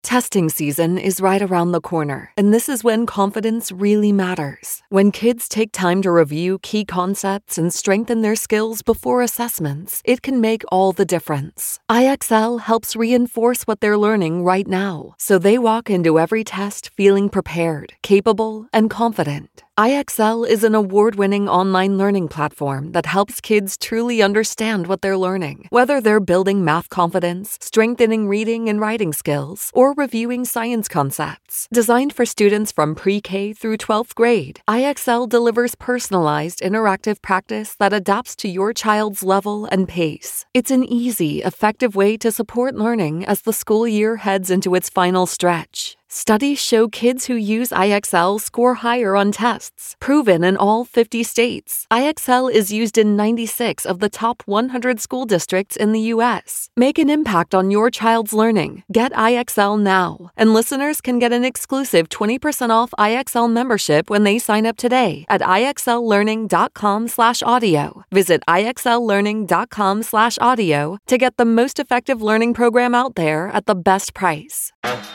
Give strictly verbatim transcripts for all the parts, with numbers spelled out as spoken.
Testing season is right around the corner, and this is when confidence really matters. When kids take time to review key concepts and strengthen their skills before assessments, it can make all the difference. I X L helps reinforce what they're learning right now, so they walk into every test feeling prepared, capable, and confident. I X L is an award-winning online learning platform that helps kids truly understand what they're learning, whether they're building math confidence, strengthening reading and writing skills, or reviewing science concepts. Designed for students from pre-K through twelfth grade, I X L delivers personalized, interactive practice that adapts to your child's level and pace. It's an easy, effective way to support learning as the school year heads into its final stretch. Studies show kids who use I X L score higher on tests, proven in all fifty states. I X L is used in ninety-six of the top one hundred school districts in the U S. Make an impact on your child's learning. Get I X L now. And listeners can get an exclusive twenty percent off I X L membership when they sign up today at IXLlearning.com slash audio. Visit IXLlearning.com slash audio to get the most effective learning program out there at the best price.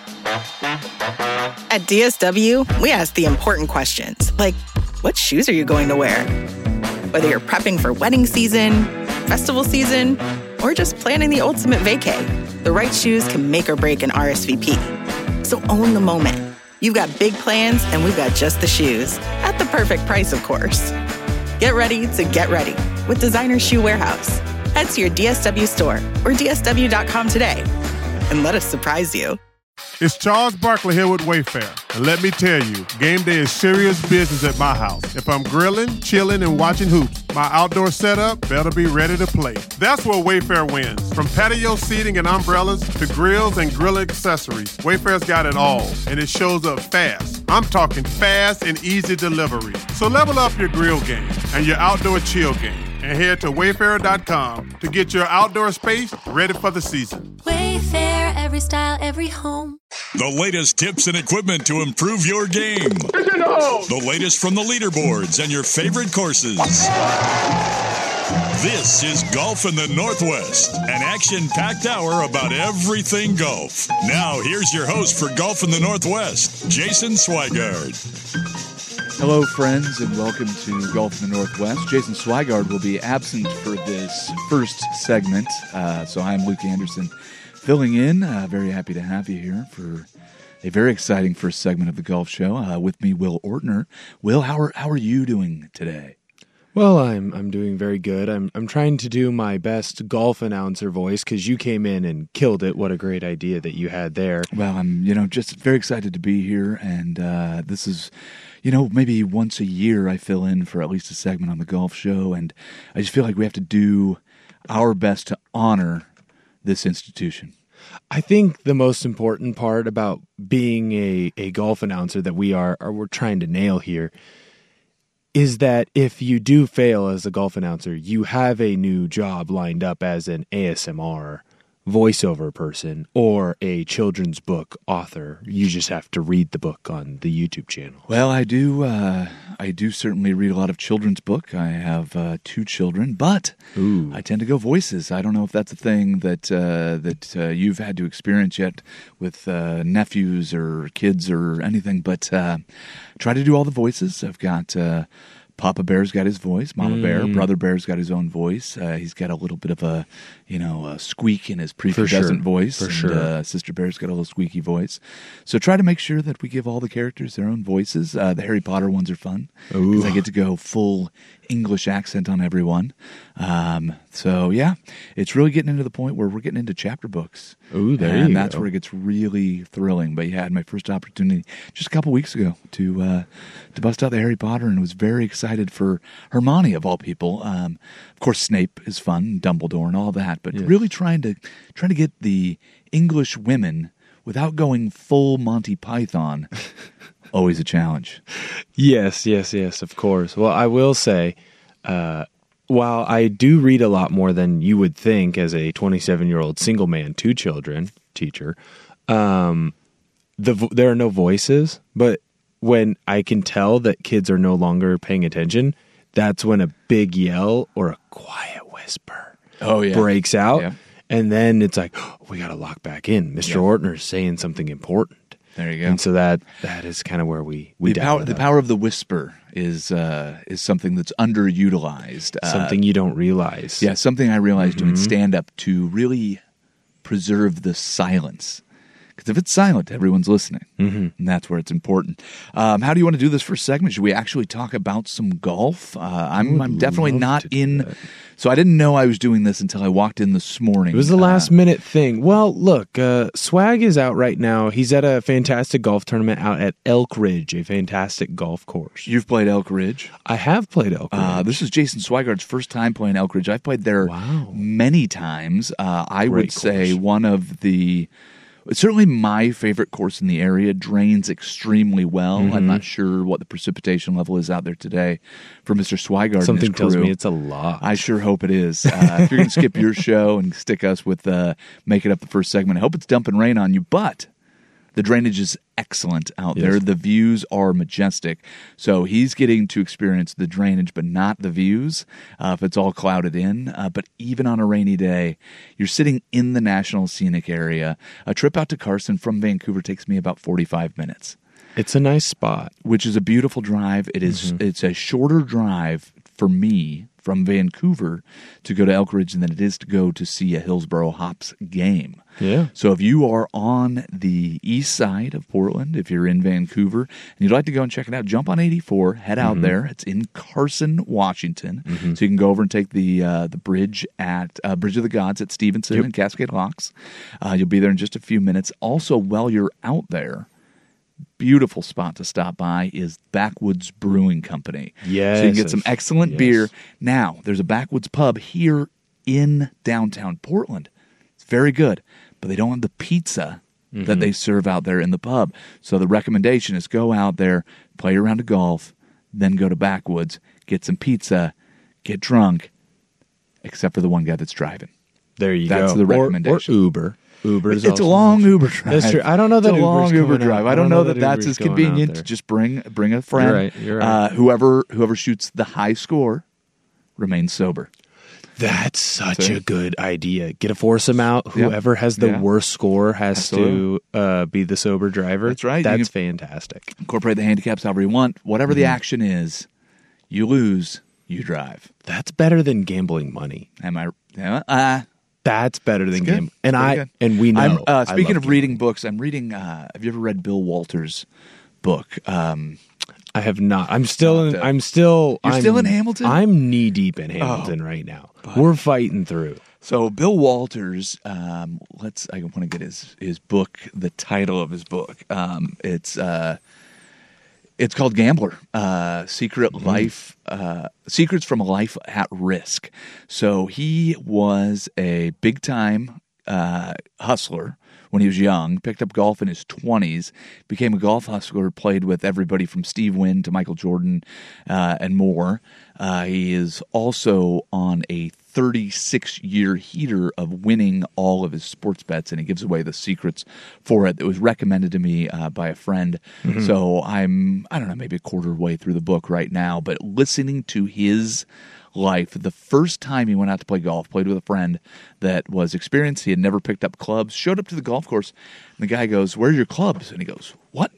At D S W, we ask the important questions, like, what shoes are you going to wear? Whether you're prepping for wedding season, festival season, or just planning the ultimate vacay, the right shoes can make or break an R S V P. So own the moment. You've got big plans, and we've got just the shoes. At the perfect price, of course. Get ready to get ready with Designer Shoe Warehouse. Head to your D S W store or D S W dot com today and let us surprise you. It's Charles Barkley here with Wayfair. And let me tell you, game day is serious business at my house. If I'm grilling, chilling, and watching hoops, my outdoor setup better be ready to play. That's where Wayfair wins. From patio seating and umbrellas to grills and grill accessories, Wayfair's got it all, and it shows up fast. I'm talking fast and easy delivery. So level up your grill game and your outdoor chill game, and head to Wayfair dot com to get your outdoor space ready for the season. Wayfair, every style, every home. The latest tips and equipment to improve your game. The latest from the leaderboards and your favorite courses. This is Golf in the Northwest, an action-packed hour about everything golf. Now, here's your host for Golf in the Northwest, Jason Swigard. Hello, friends, and welcome to Golf in the Northwest. Jason Swigard will be absent for this first segment, uh, so I'm Luke Anderson filling in. Uh, very happy to have you here for a very exciting first segment of the golf show. Uh, with me, Will Ortner. Will, how are how are you doing today? Well, I'm I'm doing very good. I'm I'm trying to do my best golf announcer voice because you came in and killed it. What a great idea that you had there. Well, I'm you know just very excited to be here, and uh, this is. You know, maybe once a year I fill in for at least a segment on the golf show, and I just feel like we have to do our best to honor this institution. I think the most important part about being a, a golf announcer that we are, are we're trying to nail here is that if you do fail as a golf announcer, you have a new job lined up as an A S M R voiceover person or a children's book author. You just have to read the book on the YouTube channel. Well, I do uh, I do certainly read a lot of children's book. I have uh, two children, but Ooh. I tend to go voices. I don't know if that's a thing that uh, that uh, you've had to experience yet with uh, nephews or kids or anything, but uh, try to do all the voices. I've got uh, Papa Bear's got his voice. Mama mm. Bear, Brother Bear's got his own voice. Uh, he's got a little bit of a, you know, a squeak in his prepubescent sure. voice. For and, sure. Uh, Sister Bear's got a little squeaky voice. So try to make sure that we give all the characters their own voices. Uh, the Harry Potter ones are fun because I get to go full English accent on everyone. Um, so yeah, it's really getting into the point where we're getting into chapter books. Ooh, there and you that's go. where it gets really thrilling. But yeah, I had my first opportunity just a couple weeks ago to uh, to bust out the Harry Potter, and was very excited for Hermione of all people. Um, of course, Snape is fun, Dumbledore, and all that. But yes. really trying to trying to get the English women without going full Monty Python. Always a challenge. Yes, yes, yes, of course. Well, I will say, uh, while I do read a lot more than you would think as a twenty-seven-year-old single man, two children teacher, um, the vo- there are no voices, but when I can tell that kids are no longer paying attention, that's when a big yell or a quiet whisper oh, yeah. breaks out. Yeah. And then it's like, oh, we got to lock back in. Mister Yeah. Ortner's saying something important. There you go. And so that that is kind of where we we the dial power it the up. power of the whisper is uh, is something that's underutilized. Uh, Something you don't realize. yeah, something I realized Mm-hmm. doing stand up to really preserve the silence. Because if it's silent, everyone's listening, mm-hmm. and that's where it's important. Um, how do you want to do this first segment? Should we actually talk about some golf? Uh, I'm, I'm definitely love not to do in. that. So I didn't know I was doing this until I walked in this morning. It was the Uh, last minute thing. Well, look, uh, Swag is out right now. He's at a fantastic golf tournament out at Elk Ridge, a fantastic golf course. You've played Elk Ridge. I have played Elk Ridge. Uh, this is Jason Swigard's first time playing Elk Ridge. I've played there Wow. many times. Uh, I Great would say course. one of the, it's certainly my favorite course in the area. Drains extremely well. Mm-hmm. I'm not sure what the precipitation level is out there today for Mister Swigard Something and his tells crew. me it's a lot. I sure hope it is. Uh, if you're going to skip your show and stick us with uh, making up the first segment, I hope it's dumping rain on you. But the drainage is excellent out Yes. there. The views are majestic. So he's getting to experience the drainage, but not the views uh, if it's all clouded in. Uh, but even on a rainy day, you're sitting in the National Scenic Area. A trip out to Carson from Vancouver takes me about forty-five minutes. It's a nice spot. Which is a beautiful drive. It is, Mm-hmm. It's a shorter drive for me from Vancouver to go to Elk Ridge than it is to go to see a Hillsboro Hops game. Yeah. So if you are on the east side of Portland, if you're in Vancouver, and you'd like to go and check it out, jump on eighty-four, head out there. It's in Carson, Washington. So you can go over and take the uh, the bridge at uh, Bridge of the Gods at Stevenson Yep. and Cascade Locks. Uh, you'll be there in just a few minutes. Also, while you're out there, beautiful spot to stop by is Backwoods Brewing Company. Yes, So you can get some I've- excellent yes. beer. Now, there's a Backwoods pub here in downtown Portland. It's very good, but they don't have the pizza Mm-hmm. that they serve out there in the pub. So the recommendation is go out there, play a round of golf, then go to Backwoods, get some pizza, get drunk, except for the one guy that's driving. There you That's go. the Or- recommendation. Or, Uber. Uber is It's also a long an option. Uber drive. That's true. I don't know that it's a long Uber's Uber coming out. drive. I I don't don't know know that that that's Uber's as going out convenient. there. Just bring bring a friend. You're right, you're right. Uh, whoever whoever shoots the high score remains sober. That's such See? a good idea. Get a foursome out. Yeah. Whoever has the Yeah. worst score has Absolutely. to uh, be the sober driver. That's right. You That's can- fantastic. Incorporate the handicaps however you want. Whatever the Mm-hmm. action is, you lose, you drive. That's better than gambling money. Am I? Yeah, uh, That's better than good. gambling. And Very I good. and we know. I'm, uh, I speaking love of reading gambling. books, I'm reading. Uh, have you ever read Bill Walters' book? Um, I have not. I'm still. In, Not, uh, I'm still. You're I'm, still in Hamilton? I'm knee deep in Hamilton right now. We're fighting through. So Bill Walters, um, let's. I want to get his his book. The title of his book. Um, it's uh, it's called Gambler: uh, Secret Life, uh, Secrets from a Life at Risk. So he was a big time uh, hustler when he was young. Picked up golf in his twenties. Became a golf hustler. Played with everybody from Steve Wynn to Michael Jordan uh, and more. Uh, he is also on a thirty-six year heater of winning all of his sports bets, and he gives away the secrets for it. It was recommended to me uh, by a friend. So I'm, I don't know, maybe a quarter way through the book right now, but listening to his life, the first time he went out to play golf, played with a friend that was experienced. He had never picked up clubs, showed up to the golf course, and the guy goes, "Where are your clubs?" And he goes, "What?"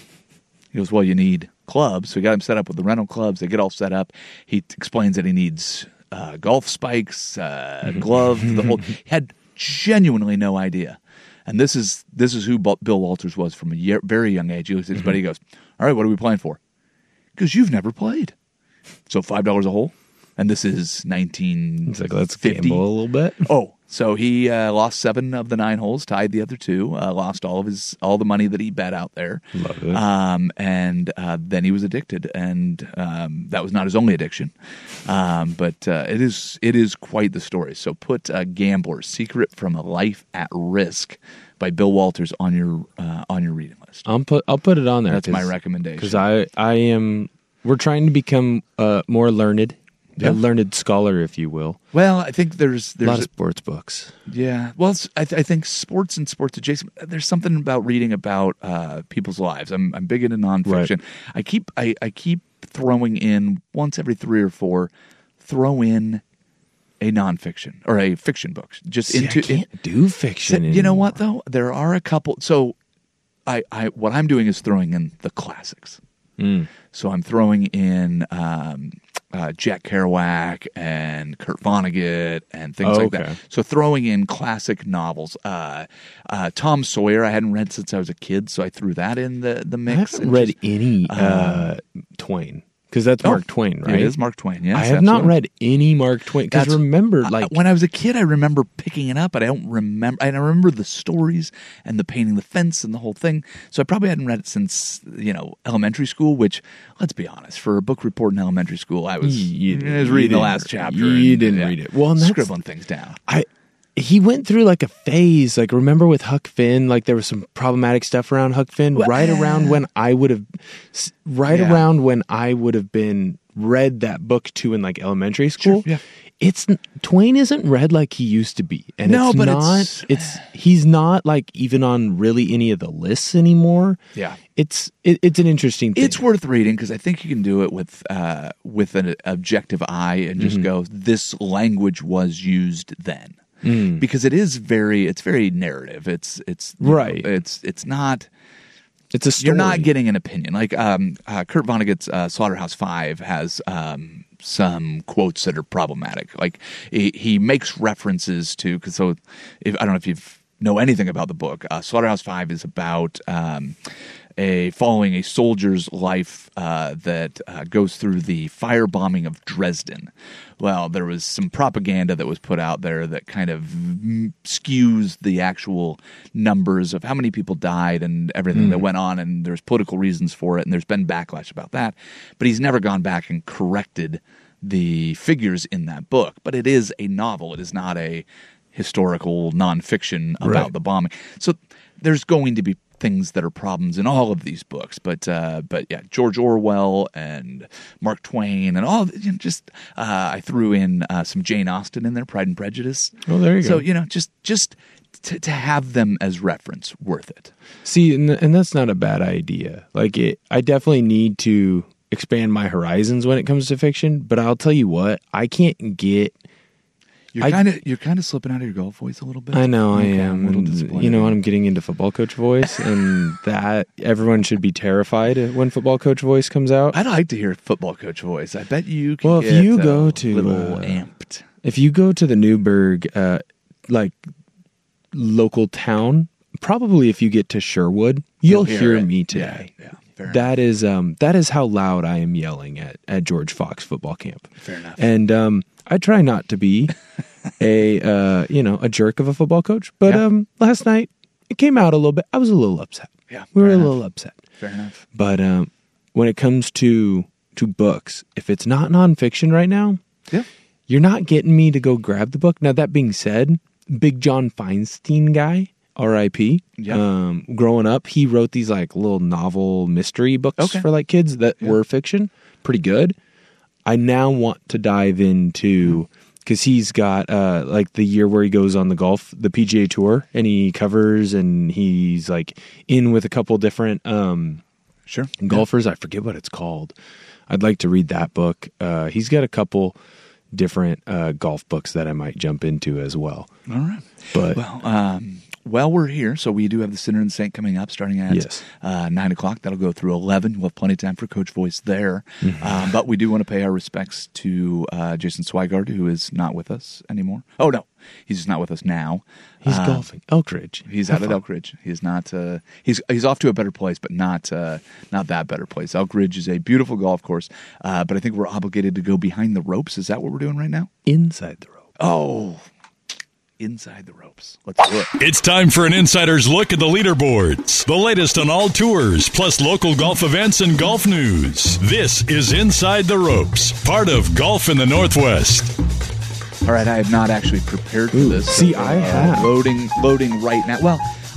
He goes, "Well, you need clubs." So he got him set up with the rental clubs. They get all set up. He t- explains that he needs uh, golf spikes, uh, gloves, the whole. He had genuinely no idea. And this is this is who Bill Walters was from a year, very young age. He looks at his buddy, he goes, "All right, what are we playing for?" Because you've never played. So five dollars a hole. And this is nineteen fifty. It's like, let's gamble a little bit. Oh, so he uh, lost seven of the nine holes, tied the other two, uh, lost all of his all the money that he bet out there. Love it. Um, and uh, then he was addicted, and um, that was not his only addiction. Um, but uh, it is it is quite the story. So put uh, "Gambler: Secret from a Life at Risk" by Bill Walters on your uh, on your reading list. I'll put. I'll put it on there. That's my recommendation. Because I. I am. We're trying to become uh, more learned. Yeah. A learned scholar, if you will. Well, I think there's A there's lot of sports books. Yeah, well, it's, I, th- I think sports and sports adjacent. There's something about reading about uh, people's lives. I'm I'm big into nonfiction. Right. I keep I, I keep throwing in once every three or four. Throw in a nonfiction or a fiction book. Just See, into I can't in, do fiction. You know anymore. what though? There are a couple. So, I, I what I'm doing is throwing in the classics. Mm. So I'm throwing in um, uh, Jack Kerouac and Kurt Vonnegut and things Oh, like okay. that. So throwing in classic novels. Uh, uh, Tom Sawyer I hadn't read since I was a kid, so I threw that in the the I mix. haven't and read just- any uh, Twain because that's Oh, Mark Twain, right? It is Mark Twain. Yes, I have not absolutely. read any Mark Twain because That's- remember, I- like when I was a kid, I remember picking it up, but I don't remember. And I remember the stories and the painting the fence and the whole thing. So I probably hadn't read it since you know elementary school. Which, let's be honest, for a book report in elementary school, I was You- you- I was you reading the didn't last read- chapter. you and, didn't yeah, read it. Well, and that's- scribbling things down. I he went through like a phase. Like remember with Huck Finn, like there was some problematic stuff around Huck Finn. Well, right around when I would have, right Yeah. around when I would have been read that book too in like elementary school. Sure, yeah. It's Twain isn't read like he used to be, and No, it's but not. it's- It's, he's not like even on really any of the lists anymore. Yeah. It's it, it's an interesting thing. It's worth reading because I think you can do it with uh, with an objective eye and just Mm-hmm. go, this language was used then. Mm. Because it is very, it's very narrative. It's it's you know, Right. it's it's not. It's a story. You're not getting an opinion. Like um, uh, Kurt Vonnegut's uh, Slaughterhouse Five has um, some quotes that are problematic. Like he, he makes references to because so if I don't know if you know anything about the book. Uh, Slaughterhouse Five is about um, a following a soldier's life uh, that uh, goes through the firebombing of Dresden. Well, there was some propaganda that was put out there that kind of mm, skews the actual numbers of how many people died and everything Mm. that went on, and there's political reasons for it, and there's been backlash about that. But he's never gone back and corrected the figures in that book. But it is a novel. It is not a historical nonfiction about Right. the bombing. So there's going to be things that are problems in all of these books, but uh, but yeah, George Orwell and Mark Twain and all you know, just uh, I threw in uh, some Jane Austen in there, Pride and Prejudice. Oh, there you so, go. So you know, just just to, to have them as reference, worth it. See, and, and that's not a bad idea. Like, it, I definitely need to expand my horizons when it comes to fiction. But I'll tell you what, I can't get. You're I- kind of you're kind of slipping out of your golf voice a little bit. I know I Okay, am. I'm a little and, disappointed. you know, I'm getting into football coach voice, and that everyone should be terrified when football coach voice comes out. I'd like to hear football coach voice. I bet you can Well, if get you a go to, little uh, amped. If you go to the Newburgh, uh, like local town, probably if you get to Sherwood, you'll You'll hear it. me Yeah, today. yeah, fair enough. That is um that is how loud I am yelling at, at George Fox football camp. Fair enough. And um I try not to be a uh you know a jerk of a football coach, but Yeah. um last night it came out a little bit. I was a little upset. Yeah, we were fair a enough. little upset. Fair enough. But um when it comes to to books, if it's not nonfiction right now, Yeah. you're not getting me to go grab the book. Now, that being said, big John Feinstein guy, R I P Yeah. Um, growing up, he wrote these like little novel mystery books Okay. for like kids that were fiction. Pretty good. I now want to dive into, because he's got uh, like the year where he goes on the golf, the P G A Tour, and he covers and he's like in with a couple different um, Sure. golfers. I forget what it's called. I'd like to read that book. Uh, he's got a couple different uh, golf books that I might jump into as well. All right. But Well, um, well, we're here, so we do have the Sinner and Saint coming up starting at Yes. uh, nine o'clock. That'll go through eleven. We'll have plenty of time for Coach Voice there. Mm-hmm. Um, but we do want to pay our respects to uh, Jason Swigard, who is not with us anymore. Oh, no. He's just not with us now. he's Uh, golfing. Elk Ridge. He's Have out at fun. Elk Ridge. He's not. Uh, he's he's off to a better place, but not uh, not that better place. Elk Ridge is a beautiful golf course, uh, but I think we're obligated to go behind the ropes. Is that what we're doing right now? Inside the rope. Oh, inside the ropes. Let's do it. It's time for an insider's look at the leaderboards, the latest on all tours, plus local golf events and golf news. This is Inside the Ropes, part of Golf in the Northwest. All right, I have not actually prepared for Ooh, this. see, so, I uh, have. loading loading right now. Well,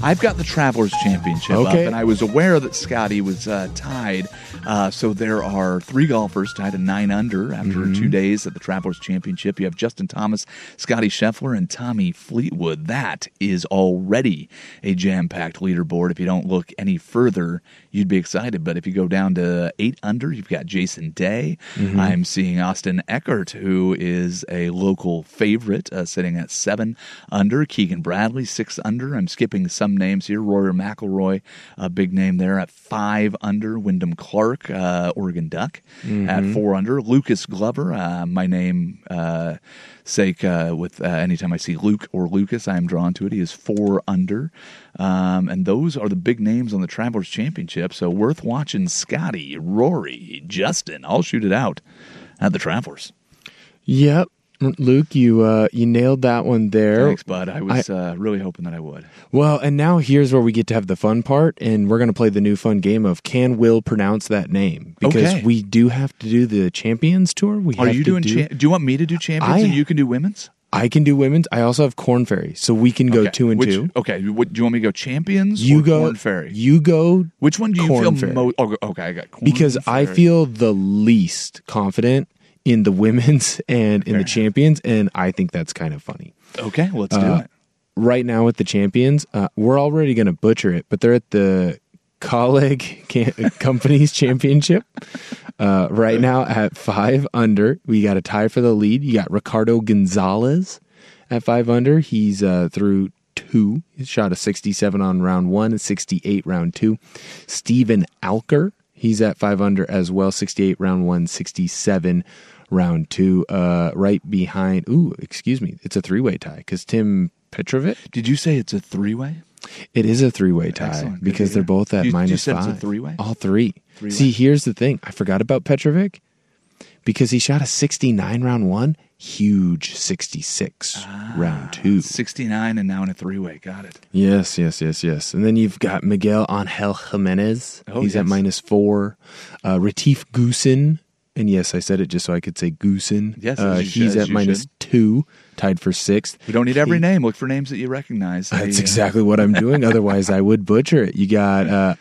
I've got the Travelers Championship Okay. up, and I was aware that Scotty was uh, tied. Uh, so there are three golfers tied at nine under after Mm-hmm. two days at the Travelers Championship. You have Justin Thomas, Scotty Scheffler, and Tommy Fleetwood. That is already a jam-packed leaderboard. If you don't look any further, you'd be excited. But if you go down to eight under, you've got Jason Day. Mm-hmm. I'm seeing Austin Eckert, who is a local favorite, uh, sitting at seven under. Keegan Bradley, six under. I'm skipping some names here. Rory McIlroy, a big name there at five under. Wyndham Clark, uh, Oregon Duck, Mm-hmm. at four under. Lucas Glover, uh, my name uh, sake, uh, with uh, anytime I see Luke or Lucas, I am drawn to it. He is four under. Um, and those are the big names on the Travelers Championship. So worth watching. Scotty, Rory, Justin, I'll shoot it out at the Travelers. Yep. Luke, you uh, you nailed that one there. Thanks, bud. I was uh, really hoping that I would. Well, and now here's where we get to have the fun part, and we're going to play the new fun game of can Will pronounce that name? Because Okay. we do have to do the Champions Tour. We Are have you to doing? do, Cha- do you want me to do champions I- and you can do women's? I can do women's. I also have Corn Ferry, so we can go Okay. two and Which- two. Okay. What, do you want me to go champions? You or go Corn Ferry. You go Which one do you Corn feel Ferry. most? Oh, okay, I got Corn because I Ferry. feel the least confident in the women's and in the champions, and I think that's kind of funny. Okay, let's do Uh, it. Right now with the champions, uh, we're already going to butcher it, but they're at the Colleague Can- Companies Championship uh, right now at five under. We got a tie for the lead. You got Ricardo Gonzalez at five under. He's uh, through two. He shot a sixty-seven on round one and sixty-eight round two. Steven Alker, he's at five under as well, sixty-eight round one, sixty-seven round two. Uh, right behind, ooh, excuse me, it's a three-way tie because Tim Petrovic, Did you say it's a three-way? it is a three-way tie Excellent. Good because to they're hear. both at You- you minus said it's a five. three-way? All three. Three-way. See, here's the thing. I forgot about Petrovic because he shot a sixty-nine round one, huge sixty-six round two. sixty-nine and now in a three-way. Got it. Yes, yes, yes, yes. And then you've got Miguel Angel Jimenez. Oh, He's at yes. minus four. Uh, Retief Goosen. And yes, I said it just so I could say Goosen. Yes, uh, as you he's should, at as you minus should. two, tied for sixth. We don't need every He- name. Look for names that you recognize. That's They, uh, exactly what I'm doing. Otherwise, I would butcher it. You got uh,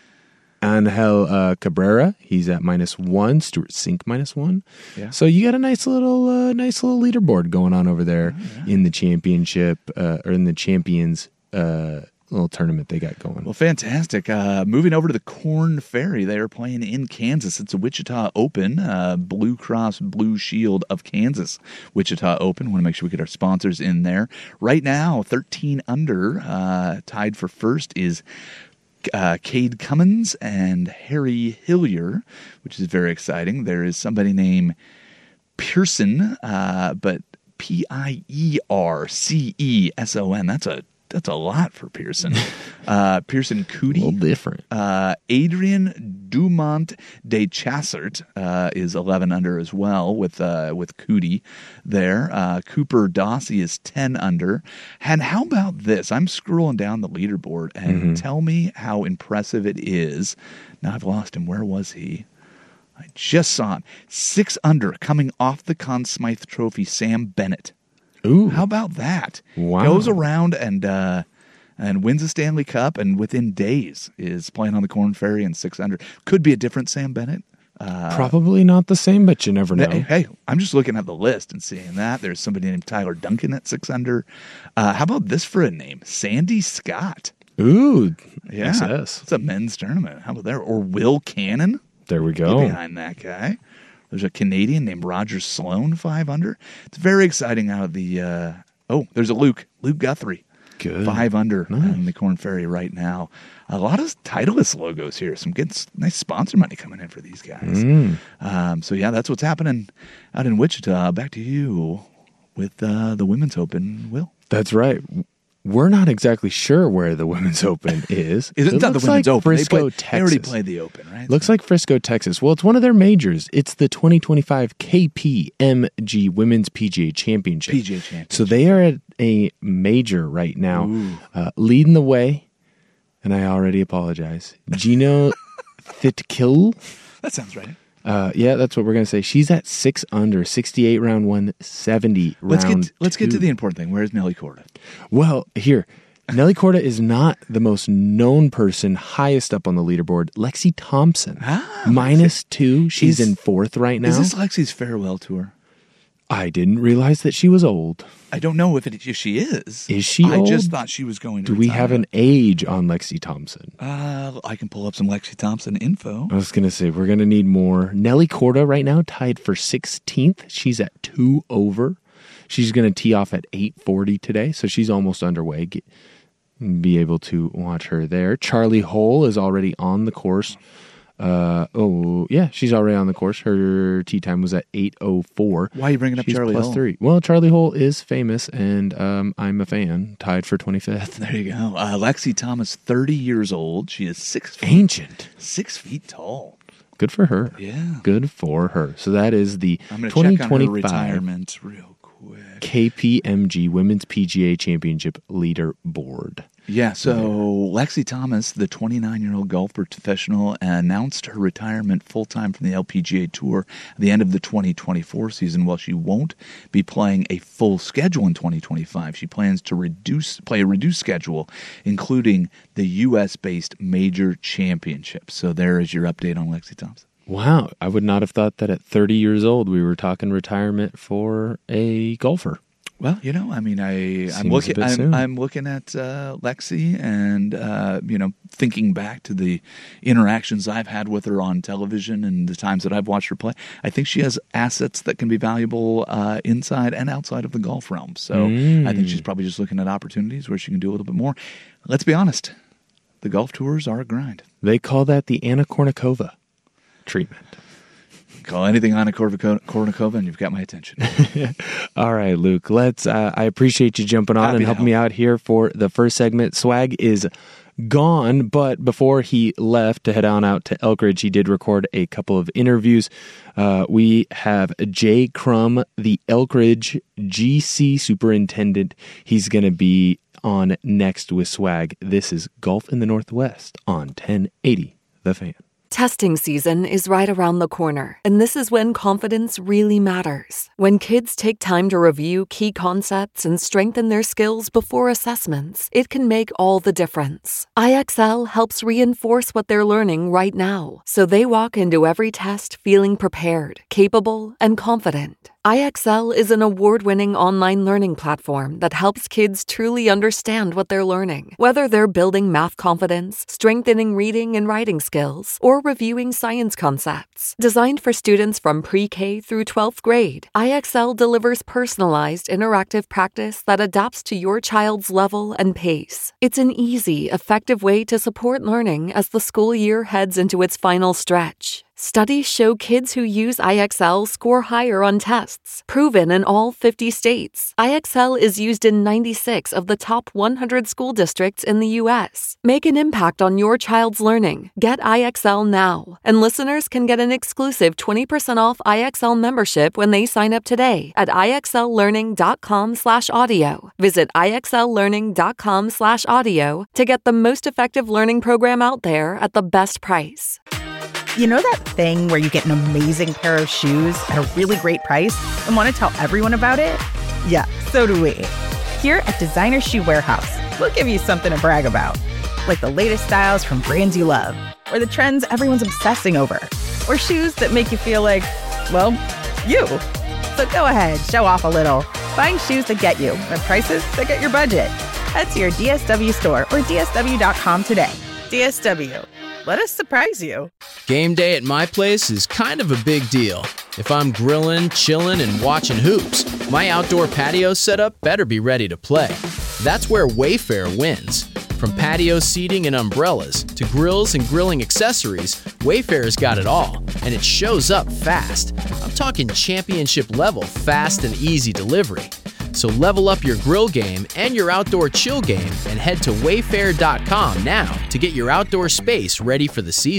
Angel uh, Cabrera. He's at minus one. Stuart Sink minus one. Yeah. So you got a nice little, uh, nice little leaderboard going on over there in the championship uh, or in the champions uh, little tournament they got going. Well, fantastic. Uh, moving over to the Corn Ferry, they are playing in Kansas. It's a Wichita Open, uh, Blue Cross Blue Shield of Kansas. Wichita Open. Want to make sure we get our sponsors in there. Right now, thirteen under, uh, tied for first is uh, Cade Cummins and Harry Hillier, which is very exciting. There is somebody named Pearson, uh, but P I E R C E S O N. That's a That's a lot for Pearson. Uh, Pearson a little Cootie. different. Uh, Adrian Dumont de Chassert uh, is eleven under as well with uh, with Cootie there. Uh, Cooper Dossie is ten under. And how about this? I'm scrolling down the leaderboard and Mm-hmm. tell me how impressive it is. Now I've lost him. Where was he? I just saw him. Six under coming off the Conn Smythe Trophy, Sam Bennett. Ooh. How about that? Wow. Goes around and uh, and wins a Stanley Cup, and within days is playing on the Corn Ferry and six under. Could be a different Sam Bennett. Uh, Probably not the same, but you never know. Hey, hey, I'm just looking at the list and seeing that. There's somebody named Tyler Duncan at six under. Uh, how about this for a name? Sandy Scott. Ooh. Yeah. X S. It's a men's tournament. How about there? Or Will Cannon. There we Get go. behind that guy. There's a Canadian named Roger Sloan, five under. It's very exciting out of the. Uh, oh, there's a Luke, Luke Guthrie, Good. five under Nice. on the Corn Ferry right now. A lot of Titleist logos here. Some good, nice sponsor money coming in for these guys. Mm. Um, so yeah, that's what's happening out in Wichita. Back to you with uh, the Women's Open, Will. That's right. We're not exactly sure where the Women's Open is. Isn't It that the looks Women's like Open? Frisco, they, play, Texas. they already played the Open, right? Looks like Frisco, Texas. Well, it's one of their majors. It's the twenty twenty-five K P M G Women's P G A Championship. P G A Championship. So they are at a major right now, uh, leading the way. And I already apologize. Gino Thitkill. that sounds right. Uh, yeah, that's what we're gonna say. She's at six under, sixty-eight round one, seventy Let's round get let's get to two. the important thing. Where's Nelly Korda? Well, here, Nelly Korda is not the most known person highest up on the leaderboard. Lexi Thompson, ah, minus two. She's is, in fourth right now. Is this Lexi's farewell tour? I didn't realize that she was old. I don't know if, it, if she is. Is she I old? just thought she was going to Do we retire. have an age on Lexi Thompson? Uh, I can pull up some Lexi Thompson info. I was going to say, we're going to need more. Nelly Korda right now tied for sixteenth. She's at two over. She's going to tee off at eight forty today, so she's almost underway. Get, be able to watch her there. Charlie Hole is already on the course. Uh, oh, yeah, she's already on the course. Her tee time was at eight oh four. Why are you bringing up she's Charlie plus Hole? three. Well, Charlie Hole is famous, and um, I'm a fan. Tied for twenty-fifth. There you go. Uh, Lexi Thomas, thirty years old. She is six feet, Ancient. six feet tall. Good for her. Yeah. Good for her. So that is the I'm going to twenty check on her twenty-five retirement real quick. K P M G Women's P G A Championship Leaderboard. Yeah, so Lexi Thomas, the twenty-nine-year-old golf professional, announced her retirement full-time from the L P G A Tour at the end of the twenty twenty-four season. While she won't be playing a full schedule in twenty twenty-five, she plans to reduce play a reduced schedule, including the U S-based major championships. So there is your update on Lexi Thompson. Wow, I would not have thought that at thirty years old we were talking retirement for a golfer. Well, you know, I mean, I, Seems I'm a looking, bit I'm, soon. I'm looking at uh, Lexi, and uh, you know, thinking back to the interactions I've had with her on television and the times that I've watched her play. I think she has assets that can be valuable uh, inside and outside of the golf realm. So Mm. I think she's probably just looking at opportunities where she can do a little bit more. Let's be honest, the golf tours are a grind. They call that the Anna Kournikova treatment. Call anything Anna Kournikova, and you've got my attention. All right, Luke, let's, uh, I appreciate you jumping on Happy and to helping help. me out here for the first segment. Swag is gone, but before he left to head on out to Elkridge, he did record a couple of interviews. Uh, we have Jay Crum, the Elkridge G C superintendent. He's going to be on next with Swag. This is Golf in the Northwest on ten eighty The Fan. Testing season is right around the corner, and this is when confidence really matters. When kids take time to review key concepts and strengthen their skills before assessments, it can make all the difference. I X L helps reinforce what they're learning right now, so they walk into every test feeling prepared, capable, and confident. I X L is an award-winning online learning platform that helps kids truly understand what they're learning, whether they're building math confidence, strengthening reading and writing skills, or reviewing science concepts. Designed for students from pre-K through twelfth grade, I X L delivers personalized, interactive practice that adapts to your child's level and pace. It's an easy, effective way to support learning as the school year heads into its final stretch. Studies show kids who use I X L score higher on tests, proven in all fifty states. I X L is used in ninety-six of the top one hundred school districts in the U S. Make an impact on your child's learning. Get I X L now. And listeners can get an exclusive twenty percent off I X L membership when they sign up today at IXLlearning.com slash audio. Visit IXLlearning.com slash audio to get the most effective learning program out there at the best price. You know that thing where you get an amazing pair of shoes at a really great price and want to tell everyone about it? Yeah, so do we. Here at Designer Shoe Warehouse, we'll give you something to brag about, like the latest styles from brands you love, or the trends everyone's obsessing over, or shoes that make you feel like, well, you. So go ahead, show off a little. Find shoes that get you at prices that get your budget. Head to your D S W store or D S W dot com today. D S W. Let us surprise you. Game day at my place is kind of a big deal. If I'm grilling, chilling, and watching hoops, my outdoor patio setup better be ready to play. That's where Wayfair wins. From patio seating and umbrellas to grills and grilling accessories, Wayfair's got it all, and it shows up fast. I'm talking championship level fast and easy delivery. So level up your grill game and your outdoor chill game and head to wayfair dot com now to get your outdoor space ready for the season.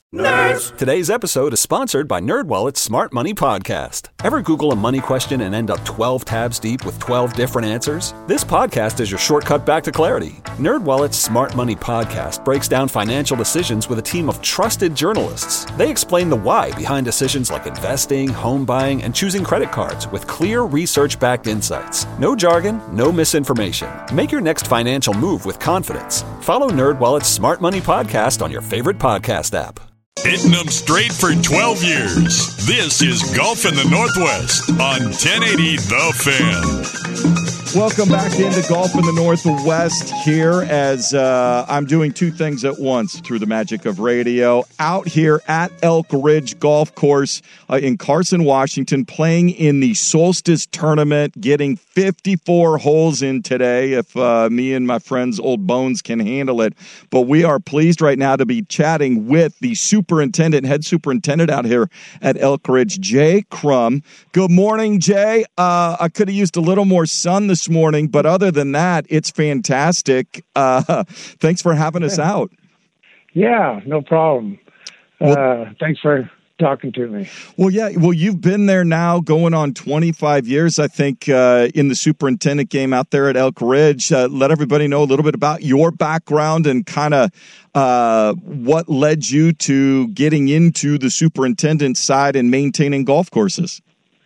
Nerds! Today's episode is sponsored by NerdWallet's Smart Money Podcast. Ever Google a money question and end up twelve tabs deep with twelve different answers? This podcast is your shortcut back to clarity. NerdWallet's Smart Money Podcast breaks down financial decisions with a team of trusted journalists. They explain the why behind decisions like investing, home buying, and choosing credit cards with clear research-backed insights. No jargon, no misinformation. Make your next financial move with confidence. Follow NerdWallet's Smart Money Podcast on your favorite podcast app. Hitting them straight for twelve years. This is Golf in the Northwest on ten eighty The Fan. Welcome back into Golf in the Northwest here as uh, I'm doing two things at once through the magic of radio. Out here at Elk Ridge Golf Course uh, in Carson, Washington, playing in the Solstice Tournament, getting fifty-four holes in today if uh, me and my friends Old Bones can handle it. But we are pleased right now to be chatting with the superintendent, head superintendent out here at Elk Ridge, Jay Crum. Good morning, Jay. Uh, I could have used a little more sun this This morning, but other than that, it's fantastic. Uh, thanks for having us out. Yeah, no problem. Well, uh, thanks for talking to me. Well, yeah, well, you've been there now going on twenty-five years, I think, uh, in the superintendent game out there at Elk Ridge. Uh, let everybody know a little bit about your background and kind of uh, what led you to getting into the superintendent side and maintaining golf courses.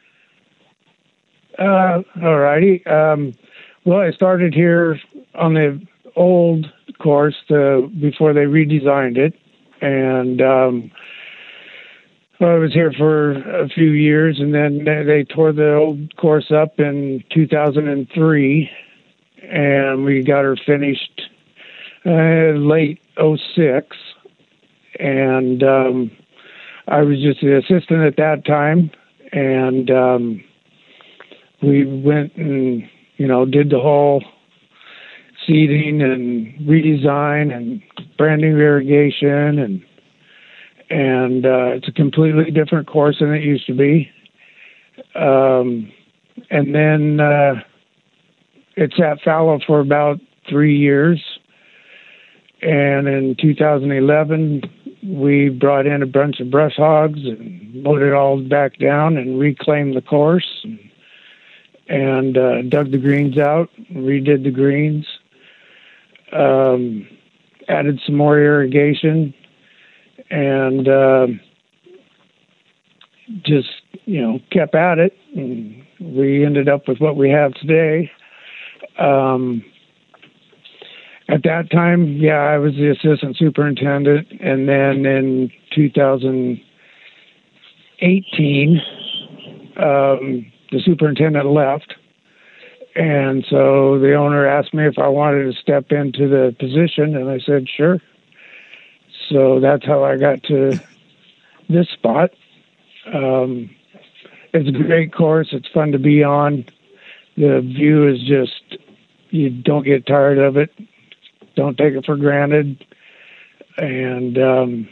Uh, all righty. Um, well, I started here on the old course to, before they redesigned it. And um, I was here for a few years, and then they tore the old course up in two thousand three, and we got her finished uh, late oh six. And um, I was just the assistant at that time, and um we went and, you know, did the whole seeding and redesign and brand new irrigation, and and uh, it's a completely different course than it used to be. Um, and then uh, it sat fallow for about three years. And in two thousand eleven, we brought in a bunch of brush hogs and mowed it all back down and reclaimed the course. And, and uh, dug the greens out, redid the greens, um, added some more irrigation, and uh, just, you know, kept at it. And we ended up with what we have today. Um, at that time, yeah, I was the assistant superintendent, and then in two thousand eighteen, um, the superintendent left, and so the owner asked me if I wanted to step into the position, and I said sure. So that's how I got to this spot. Um, it's a great course. It's fun to be on. The view is just, you don't get tired of it. Don't take it for granted. And, um,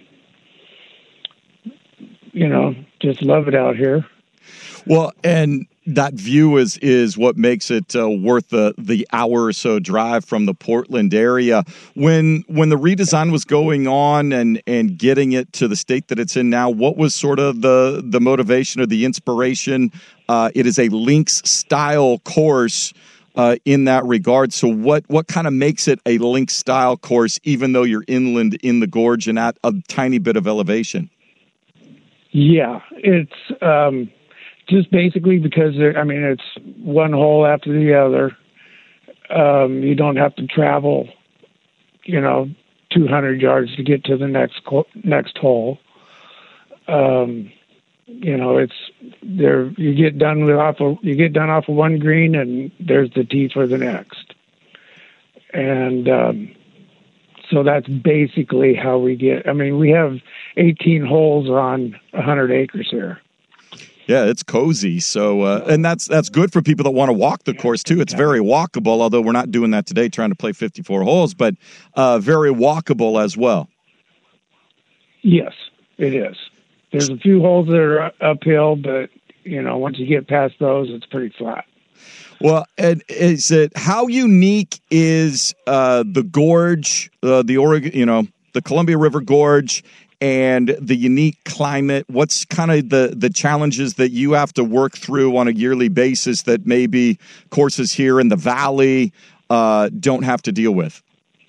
you know, just love it out here. Well, and that view is is what makes it uh, worth the the hour or so drive from the Portland area. When when the redesign was going on and and getting it to the state that it's in now, what was sort of the the motivation or the inspiration? Uh, it is a links style course uh, in that regard. So what what kind of makes it a links style course, even though you're inland in the gorge and at a tiny bit of elevation? Yeah, it's. Um Just basically because, I mean, it's one hole after the other. Um, you don't have to travel, you know, two hundred yards to get to the next next hole. Um, you know, it's there. You get done with off of, you get done off of one green, and there's the tee for the next. And um, so that's basically how we get. I mean, we have eighteen holes on one hundred acres here. Yeah, it's cozy. So, uh, and that's that's good for people that want to walk the course too. It's very walkable, although we're not doing that today, trying to play fifty-four holes, but uh, very walkable as well. Yes, it is. There's a few holes that are uphill, but you know, once you get past those, it's pretty flat. Well, and is it how unique is uh, the gorge, uh, the Oregon, you know, the Columbia River Gorge, and the unique climate? What's kind of the, the challenges that you have to work through on a yearly basis that maybe courses here in the Valley uh, don't have to deal with?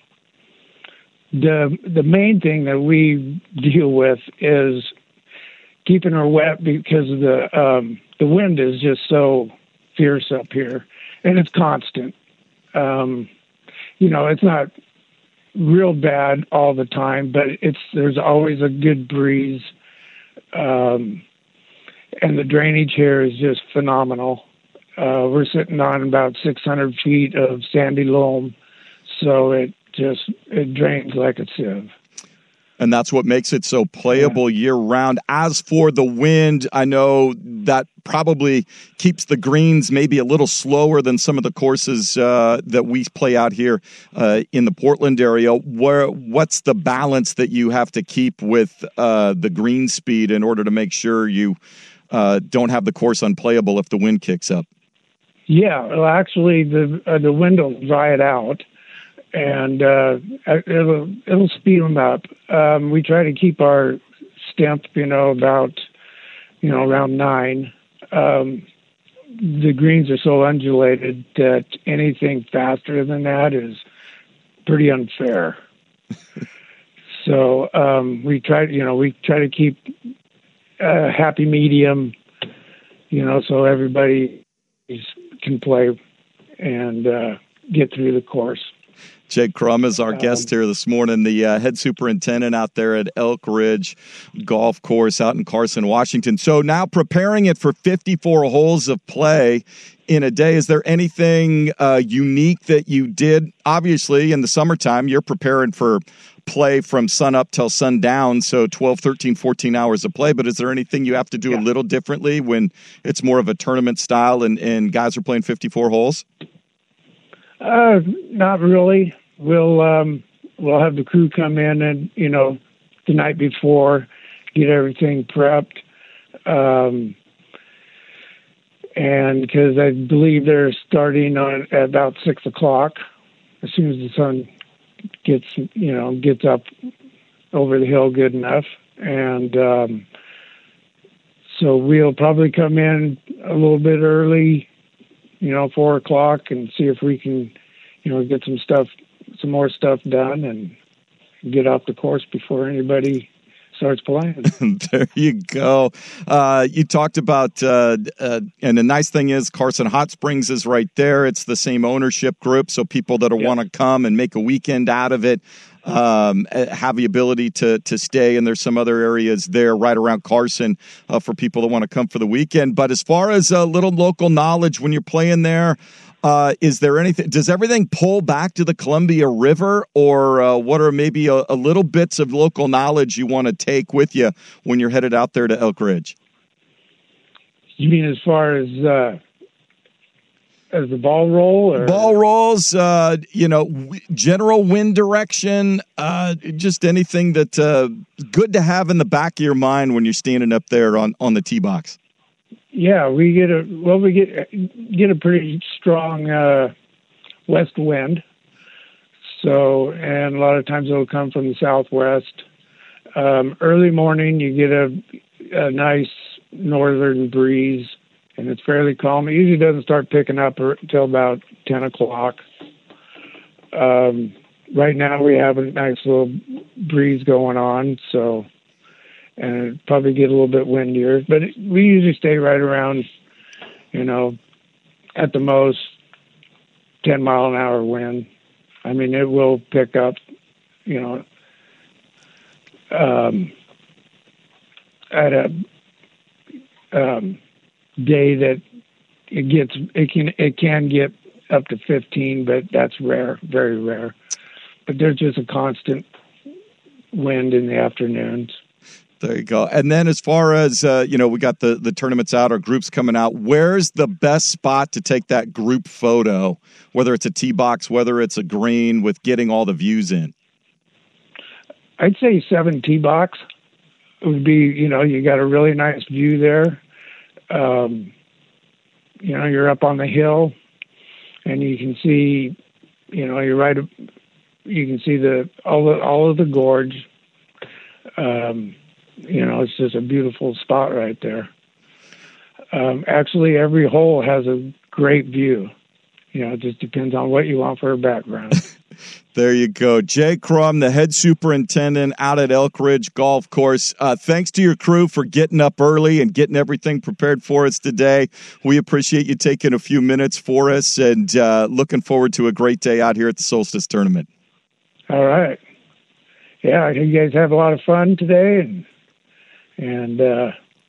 The the main thing that we deal with is keeping her wet because the um, the wind is just so fierce up here, and it's constant. Um, you know, it's not real bad all the time, but it's there's always a good breeze, um, and the drainage here is just phenomenal. Uh, we're sitting on about six hundred feet of sandy loam, so it just it drains like a sieve. And that's what makes it so playable yeah. year-round. As for the wind, I know that probably keeps the greens maybe a little slower than some of the courses uh, that we play out here uh, in the Portland area. Where what's the balance that you have to keep with uh, the green speed in order to make sure you uh, don't have the course unplayable if the wind kicks up? Yeah, well, actually, the uh, the wind will dry it out. And uh, it'll it'll speed them up. Um, we try to keep our stimp, you know, about you know around nine. Um, the greens are so undulated that anything faster than that is pretty unfair. so um, we try, you know, we try to keep a happy medium, you know, so everybody can play and uh, get through the course. Jake Crum is our guest here this morning, the uh, head superintendent out there at Elk Ridge Golf Course out in Carson, Washington. So now preparing it for fifty-four holes of play in a day, is there anything uh, unique that you did? Obviously, in the summertime, you're preparing for play from sun up till sundown, so twelve, thirteen, fourteen hours of play. But is there anything you have to do yeah. a little differently when it's more of a tournament style and, and guys are playing fifty-four holes? Uh, not really. We'll um, we'll have the crew come in and you know the night before, get everything prepped, um, and because I believe they're starting on at about six o'clock, as soon as the sun gets you know gets up over the hill good enough, and um, so we'll probably come in a little bit early, you know, four o'clock, and see if we can you know get some stuff. some more stuff done and get off the course before anybody starts playing. There you go. Uh, you talked about, uh, uh, and the nice thing is Carson Hot Springs is right there. It's the same ownership group, so people that yep. want to come and make a weekend out of it um, have the ability to to stay, and there's some other areas there right around Carson uh, for people that want to come for the weekend. But as far as a uh, little local knowledge when you're playing there, Uh, is there anything, does everything pull back to the Columbia River, or uh, what are maybe a, a little bits of local knowledge you want to take with you when you're headed out there to Elk Ridge? You mean as far as uh, as the ball roll? Or? Ball rolls, uh, you know, w- general wind direction, uh, just anything that uh, good to have in the back of your mind when you're standing up there on, on the tee box. Yeah, we get a well, we get get a pretty strong uh, west wind. So, and a lot of times it'll come from the southwest. Um, early morning, you get a, a nice northern breeze, and it's fairly calm. It usually doesn't start picking up until about ten o'clock. Um, right now, we have a nice little breeze going on, so. And it'd probably get a little bit windier, but it, we usually stay right around, you know, at the most ten mile an hour wind. I mean, it will pick up, you know, um, at a um, day that it gets, it can, it can get up to fifteen, but that's rare, very rare. But there's just a constant wind in the afternoons. There you go. And then as far as, uh, you know, we got the, the tournaments out, our groups coming out, where's the best spot to take that group photo, whether it's a tee box, whether it's a green, with getting all the views in? I'd say seven tee box would be, you know, you got a really nice view there. Um, you know, you're up on the hill and you can see, you know, you're right, you can see the all the, all of the gorge. Um, you know, it's just a beautiful spot right there. Um, actually, every hole has a great view. You know, it just depends on what you want for a background. There you go. Jay Crum, the head superintendent out at Elk Ridge Golf Course. Uh, thanks to your crew for getting up early and getting everything prepared for us today. We appreciate you taking a few minutes for us, and uh, looking forward to a great day out here at the Solstice Tournament. All right. Yeah, I think you guys have a lot of fun today, and, and uh,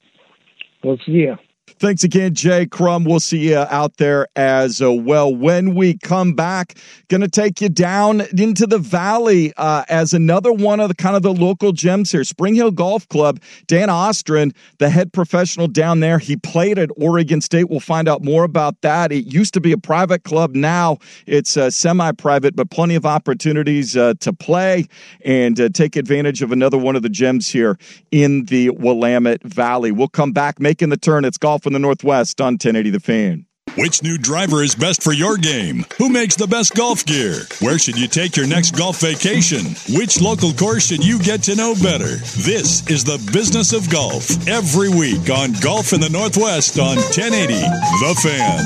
we'll see you. Thanks again, Jay Crum. We'll see you out there as uh, well. When we come back, going to take you down into the valley uh, as another one of the kind of the local gems here. Spring Hill Golf Club. Dan Ostrin, the head professional down there. He played at Oregon State. We'll find out more about that. It used to be a private club. Now it's uh, semi-private, but plenty of opportunities uh, to play and uh, take advantage of another one of the gems here in the Willamette Valley. We'll come back, making the turn. It's Golf in the Northwest on ten eighty The Fan. Which new driver is best for your game? Who makes the best golf gear? Where should you take your next golf vacation? Which local course should you get to know better? This is the Business of Golf every week on Golf in the Northwest on ten eighty The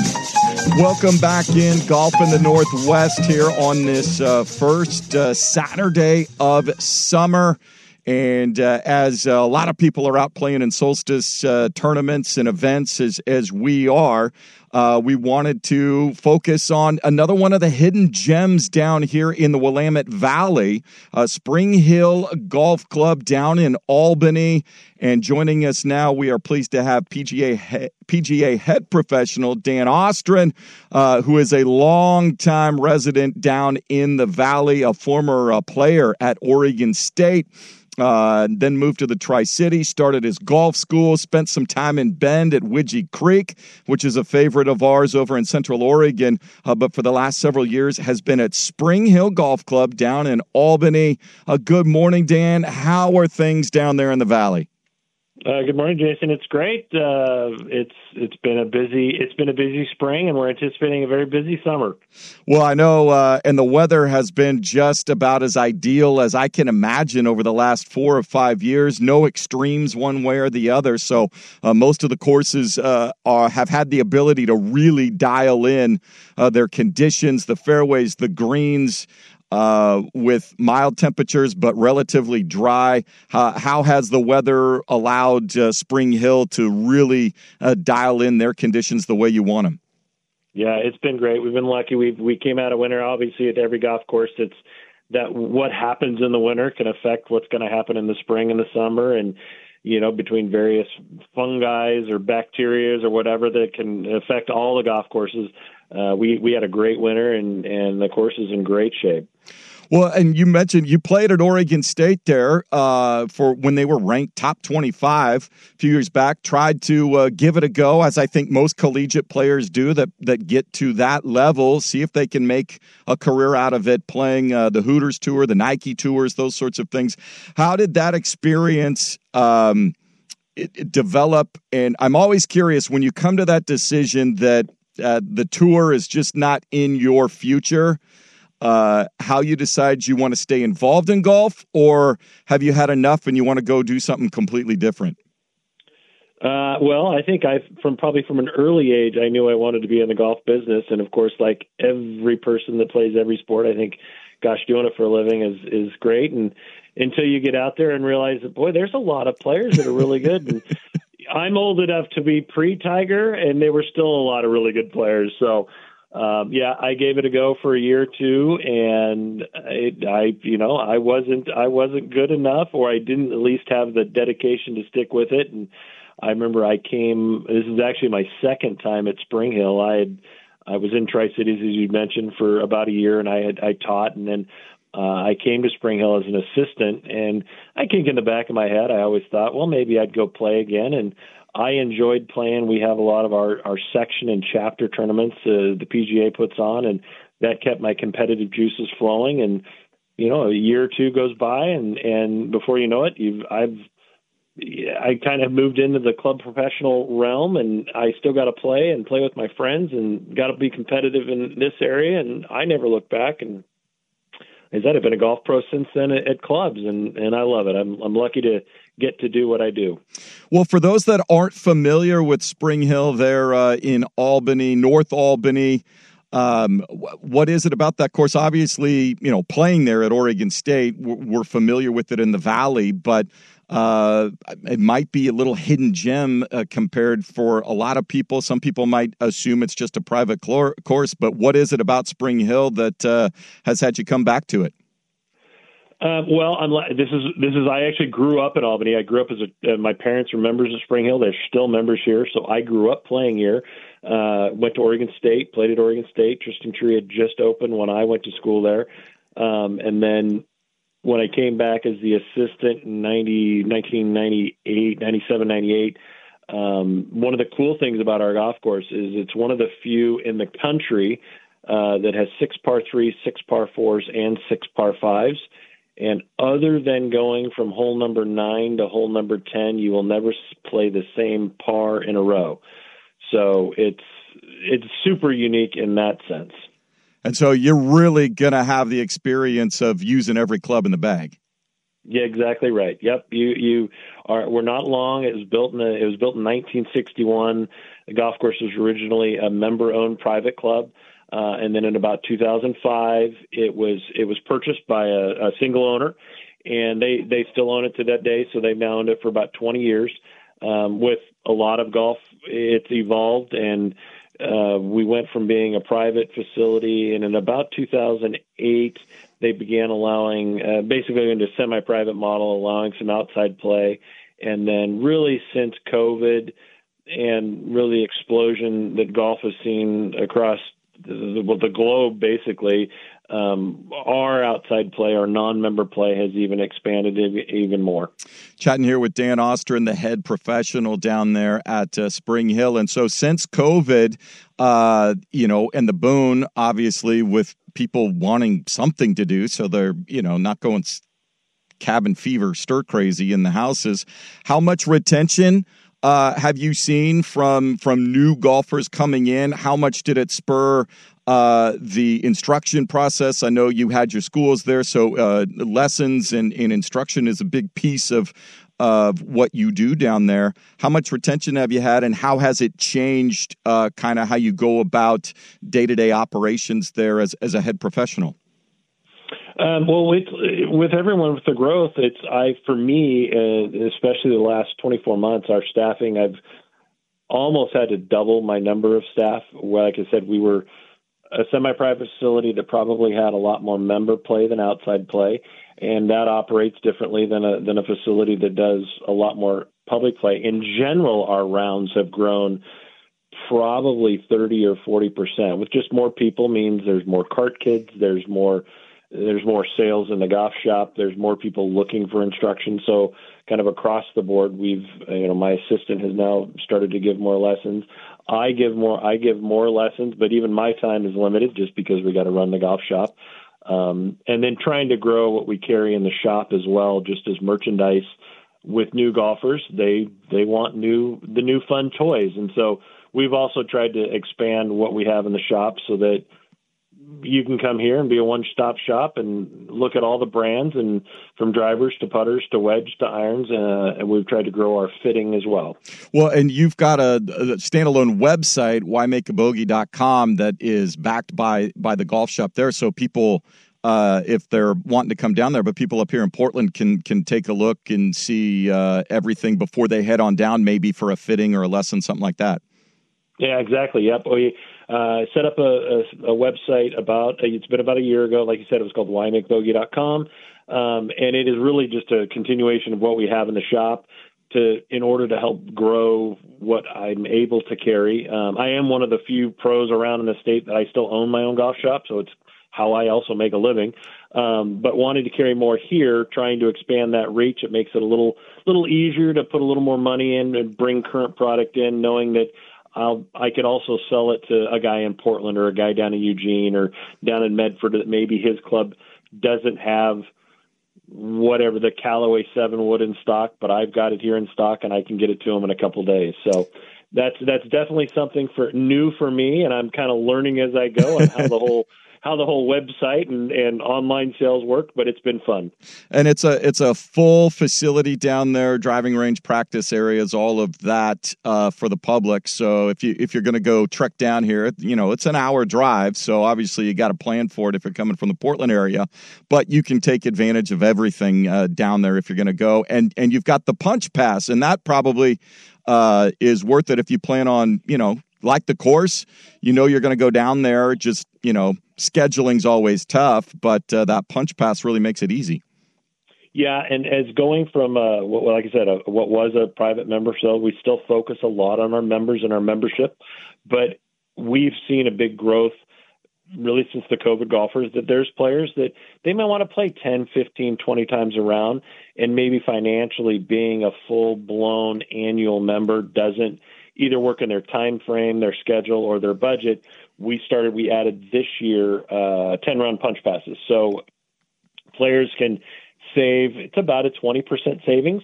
Fan. Welcome back in Golf in the Northwest here on this uh, first uh, Saturday of summer. And uh, as uh, a lot of people are out playing in solstice uh, tournaments and events as, as we are, uh, we wanted to focus on another one of the hidden gems down here in the Willamette Valley, uh, Spring Hill Golf Club down in Albany. And joining us now, we are pleased to have P G A he- P G A head professional Dan Ostrin, uh, who is a longtime resident down in the Valley, a former uh, player at Oregon State. Uh, then moved to the Tri-City, started his golf school, spent some time in Bend at Widgie Creek, which is a favorite of ours over in Central Oregon, uh, but for the last several years has been at Spring Hill Golf Club down in Albany. Uh, good morning, Dan. How are things down there in the Valley? Uh, good morning, Jason. It's great. Uh, it's it's been a busy it's been a busy spring, and we're anticipating a very busy summer. Well, I know, uh, and the weather has been just about as ideal as I can imagine over the last four or five years. No extremes one way or the other. So uh, most of the courses uh, are, have had the ability to really dial in uh, their conditions, the fairways, the greens. Uh, with mild temperatures but relatively dry. Uh, how has the weather allowed uh, Spring Hill to really uh, dial in their conditions the way you want them? Yeah, it's been great. We've been lucky. We we came out of winter. Obviously, at every golf course, it's that what happens in the winter can affect what's going to happen in the spring and the summer, and you know, between various fungi or bacteria or whatever that can affect all the golf courses. Uh, we, we had a great winter, and, and the course is in great shape. Well, and you mentioned you played at Oregon State there uh, for when they were ranked top twenty-five a few years back, tried to uh, give it a go, as I think most collegiate players do that, that get to that level, see if they can make a career out of it, playing uh, the Hooters Tour, the Nike Tours, those sorts of things. How did that experience um, it, it develop? And I'm always curious, when you come to that decision that uh, the tour is just not in your future, Uh, how you decide you want to stay involved in golf, or have you had enough and you want to go do something completely different? Uh, well, I think I, from probably from an early age, I knew I wanted to be in the golf business. And of course, like every person that plays every sport, I think, gosh, doing it for a living is, is great. And until you get out there and realize that, boy, there's a lot of players that are really good. And I'm old enough to be pre-Tiger, and there were still a lot of really good players. So, Um, yeah, I gave it a go for a year or two, and it, I, you know, I wasn't, I wasn't good enough, or I didn't at least have the dedication to stick with it. And I remember I came. This is actually my second time at Spring Hill. I had, I was in Tri-Cities, as you mentioned, for about a year, and I had, I taught, and then uh, I came to Spring Hill as an assistant. And I think in the back of my head, I always thought, well, maybe I'd go play again. And I enjoyed playing. We have a lot of our, our section and chapter tournaments uh, the P G A puts on, and that kept my competitive juices flowing. And, you know, a year or two goes by, and, and before you know it, you've, I've I kind of moved into the club professional realm, and I still got to play and play with my friends and got to be competitive in this area. And I never looked back. And as I said, I've been a golf pro since then at, at clubs, and, and I love it. I'm I'm lucky to get to do what I do. Well, for those that aren't familiar with Spring Hill, there uh, in Albany, North Albany, um, what is it about that course? Obviously, you know, playing there at Oregon State, we're familiar with it in the Valley, but uh, it might be a little hidden gem uh, compared for a lot of people. Some people might assume it's just a private clor- course, but what is it about Spring Hill that uh, has had you come back to it? Uh, well, I'm, this is this is. I actually grew up in Albany. I grew up as a. Uh, my parents are members of Spring Hill. They're still members here, so I grew up playing here. Uh, went to Oregon State, played at Oregon State. Tristan Tree had just opened when I went to school there, um, and then when I came back as the assistant in nineteen ninety-eight, ninety-seven, ninety-eight. Um, one of the cool things about our golf course is it's one of the few in the country uh, that has six par threes, six par fours, and six par fives. And other than going from hole number nine to hole number ten, you will never play the same par in a row. So it's it's super unique in that sense. And so you're really going to have the experience of using every club in the bag. Yeah, exactly right. Yep, you you are. We're not long. It was built in a, it was built in nineteen sixty-one. The golf course was originally a member-owned private club. Uh, and then in about two thousand five, it was it was purchased by a, a single owner, and they, they still own it to that day. So they've now owned it for about twenty years. Um, with a lot of golf, it's evolved, and uh, we went from being a private facility, and in about two thousand eight, they began allowing, uh, basically into a semi-private model, allowing some outside play. And then really since COVID and really the explosion that golf has seen across the, well, the globe, basically, um, our outside play, our non-member play has even expanded even more. Chatting here with Dan Ostrin, the head professional down there at uh, Spring Hill. And so since COVID, uh, you know, and the boon, obviously, with people wanting something to do, so they're, you know, not going cabin fever, stir crazy in the houses, how much retention Uh, have you seen from from new golfers coming in? How much did it spur uh, the instruction process? I know you had your schools there, so uh, lessons and, and instruction is a big piece of of what you do down there. How much retention have you had, and how has it changed uh, kind of how you go about day-to-day operations there as, as a head professional? Um, well, with, with everyone with the growth, it's I for me, uh, especially the last twenty-four months, our staffing, I've almost had to double my number of staff. Well, like I said, we were a semi-private facility that probably had a lot more member play than outside play, and that operates differently than a than a facility that does a lot more public play. In general, our rounds have grown probably thirty or forty percent. With just more people means there's more cart kids, there's more There's more sales in the golf shop. There's more people looking for instruction. So kind of across the board, we've, you know, my assistant has now started to give more lessons. I give more, I give more lessons, but even my time is limited just because we got to run the golf shop. Um, and then trying to grow what we carry in the shop as well, just as merchandise with new golfers. They, they want new, the new fun toys. And so we've also tried to expand what we have in the shop so that you can come here and be a one-stop shop and look at all the brands, and from drivers to putters to wedge to irons, uh, and we've tried to grow our fitting as well. Well, and you've got a, a standalone website, why make a bogey dot com, that is backed by by the golf shop there, so people, uh, if they're wanting to come down there, but people up here in Portland can can take a look and see uh, everything before they head on down, maybe for a fitting or a lesson, something like that. Yeah, exactly. Yep. We uh, set up a, a, a website about, it's been about a year ago. Like you said, it was called why make bogey dot com. Um, and it is really just a continuation of what we have in the shop to, in order to help grow what I'm able to carry. Um, I am one of the few pros around in the state that I still own my own golf shop. So it's how I also make a living. Um, but wanting to carry more here, trying to expand that reach, it makes it a little, little easier to put a little more money in and bring current product in, knowing that I'll, I could also sell it to a guy in Portland or a guy down in Eugene or down in Medford that maybe his club doesn't have whatever the Callaway seven wood in stock, but I've got it here in stock and I can get it to him in a couple of days. So that's that's definitely something for new for me, and I'm kind of learning as I go on how the whole how the whole website and, and online sales work, but it's been fun. And it's a it's a full facility down there, driving range, practice areas, all of that uh, for the public. So if you if you're going to go trek down here, you know it's an hour drive. So obviously you got to plan for it if you're coming from the Portland area. But you can take advantage of everything uh, down there if you're going to go, and and you've got the punch pass, and that probably uh, is worth it if you plan on you know. Like the course, you know you're going to go down there. Just, you know, scheduling's always tough, but uh, that punch pass really makes it easy. Yeah, and as going from, uh, what, like I said, a, what was a private member sale, we still focus a lot on our members and our membership, but we've seen a big growth really since the COVID golfers, that there's players that they might want to play ten, fifteen, twenty times around, and maybe financially being a full-blown annual member doesn't either work in their time frame, their schedule, or their budget. We started, we added this year uh, ten-round punch passes. So players can save, it's about a twenty percent savings.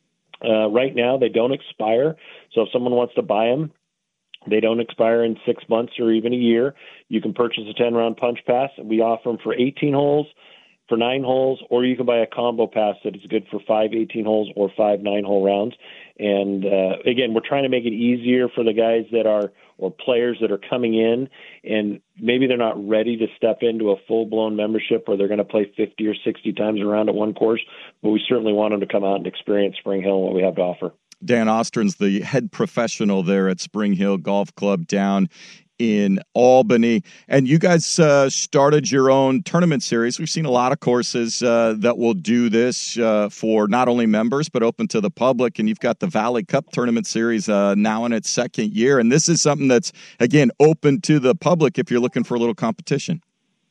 Uh, right now, they don't expire. So if someone wants to buy them, they don't expire in six months or even a year. You can purchase a ten-round punch pass. We offer them for eighteen holes, for nine holes, or you can buy a combo pass that is good for five eighteen holes or five nine-hole rounds. And, uh, again, we're trying to make it easier for the guys that are, or players that are coming in, and maybe they're not ready to step into a full-blown membership where they're going to play fifty or sixty times around at one course, but we certainly want them to come out and experience Spring Hill and what we have to offer. Dan Ostrin's the head professional there at Spring Hill Golf Club down in Albany. And you guys uh, started your own tournament series. We've seen a lot of courses uh, that will do this uh, for not only members, but open to the public. And you've got the Valley Cup Tournament Series uh, now in its second year. And this is something that's, again, open to the public if you're looking for a little competition.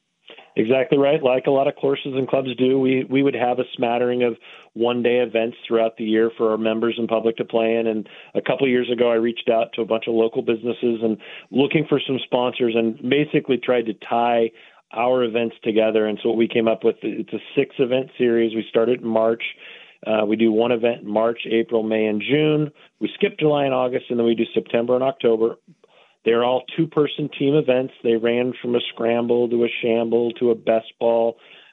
Exactly right. Like a lot of courses and clubs do, we, we would have a smattering of one-day events throughout the year for our members and public to play in. And a couple of years ago, I reached out to a bunch of local businesses and looking for some sponsors and basically tried to tie our events together. And so what we came up with, it's a six-event series. We started in March. Uh, we do one event in March, April, May, and June. We skip July and August, and then we do September and October. They're all two-person team events. They ran from a scramble to a shamble to a best ball,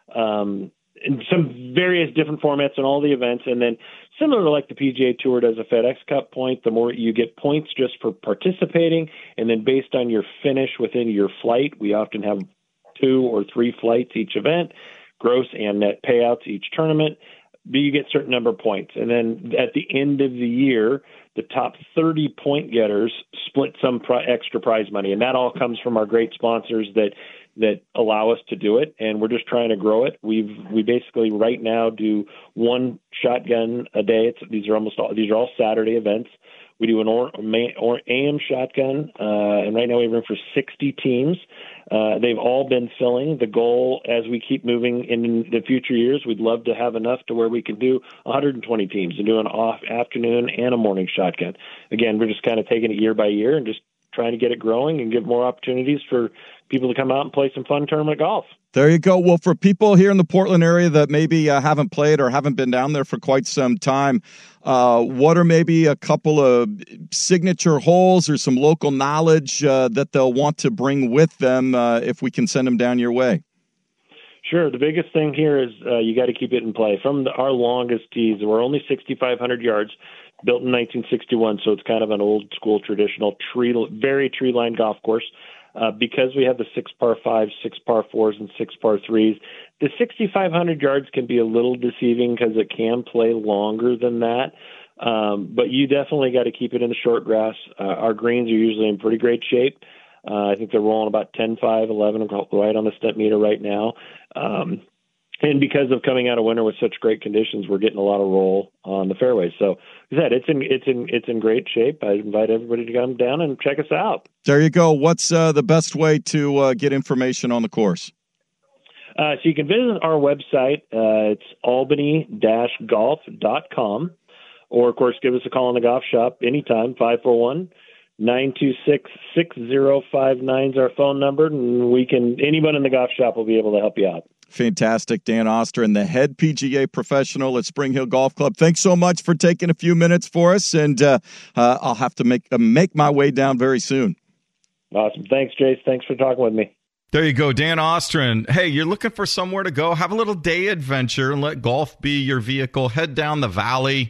um, in some various different formats in all the events. And then similar to like the P G A Tour does a FedEx Cup point, the more you get points just for participating. And then based on your finish within your flight, we often have two or three flights each event, gross and net payouts each tournament. But you get a certain number of points. And then at the end of the year, the top thirty point getters split some pri- extra prize money. And that all comes from our great sponsors that that allow us to do it. And we're just trying to grow it. We've we basically right now do one shotgun a day. It's, these are almost all these are all Saturday events. We do an or, or A M shotgun, uh, and right now we have room for sixty teams. Uh, they've all been filling. The goal, as we keep moving in the future years, we'd love to have enough to where we can do one hundred twenty teams and do an off afternoon and a morning shotgun. Again, we're just kind of taking it year by year and just trying to get it growing and give more opportunities for people to come out and play some fun tournament golf. There you go. Well, for people here in the Portland area that maybe uh, haven't played or haven't been down there for quite some time, uh, what are maybe a couple of signature holes or some local knowledge uh, that they'll want to bring with them uh, if we can send them down your way? Sure. The biggest thing here is uh, you got to keep it in play. From the, our longest tees, we're only sixty-five hundred yards, built in nineteen sixty-one, so it's kind of an old school traditional tree, very tree-lined golf course. Uh, because we have the six par fives, six par fours, and six par threes, the sixty-five hundred yards can be a little deceiving because it can play longer than that. Um, but you definitely got to keep it in the short grass. Uh, our greens are usually in pretty great shape. Uh, I think they're rolling about ten five, eleven right on the step meter right now. Um, and because of coming out of winter with such great conditions, we're getting a lot of roll on the fairways. So, like I said, it's in it's in it's in great shape. I invite everybody to come down and check us out. There you go. What's uh, the best way to uh, get information on the course? Uh, so you can visit our website. Uh, it's albany dash golf dot com, or of course, give us a call in the golf shop anytime. five four one, nine two six, six zero five nine is our phone number, and we can anyone in the golf shop will be able to help you out. Fantastic. Dan Ostrin, the head P G A professional at Spring Hill Golf Club. Thanks so much for taking a few minutes for us, and uh, uh, I'll have to make uh, make my way down very soon. Awesome. Thanks, Jace. Thanks for talking with me. There you go, Dan Ostrin. Hey, you're looking for somewhere to go? Have a little day adventure and let golf be your vehicle. Head down the valley.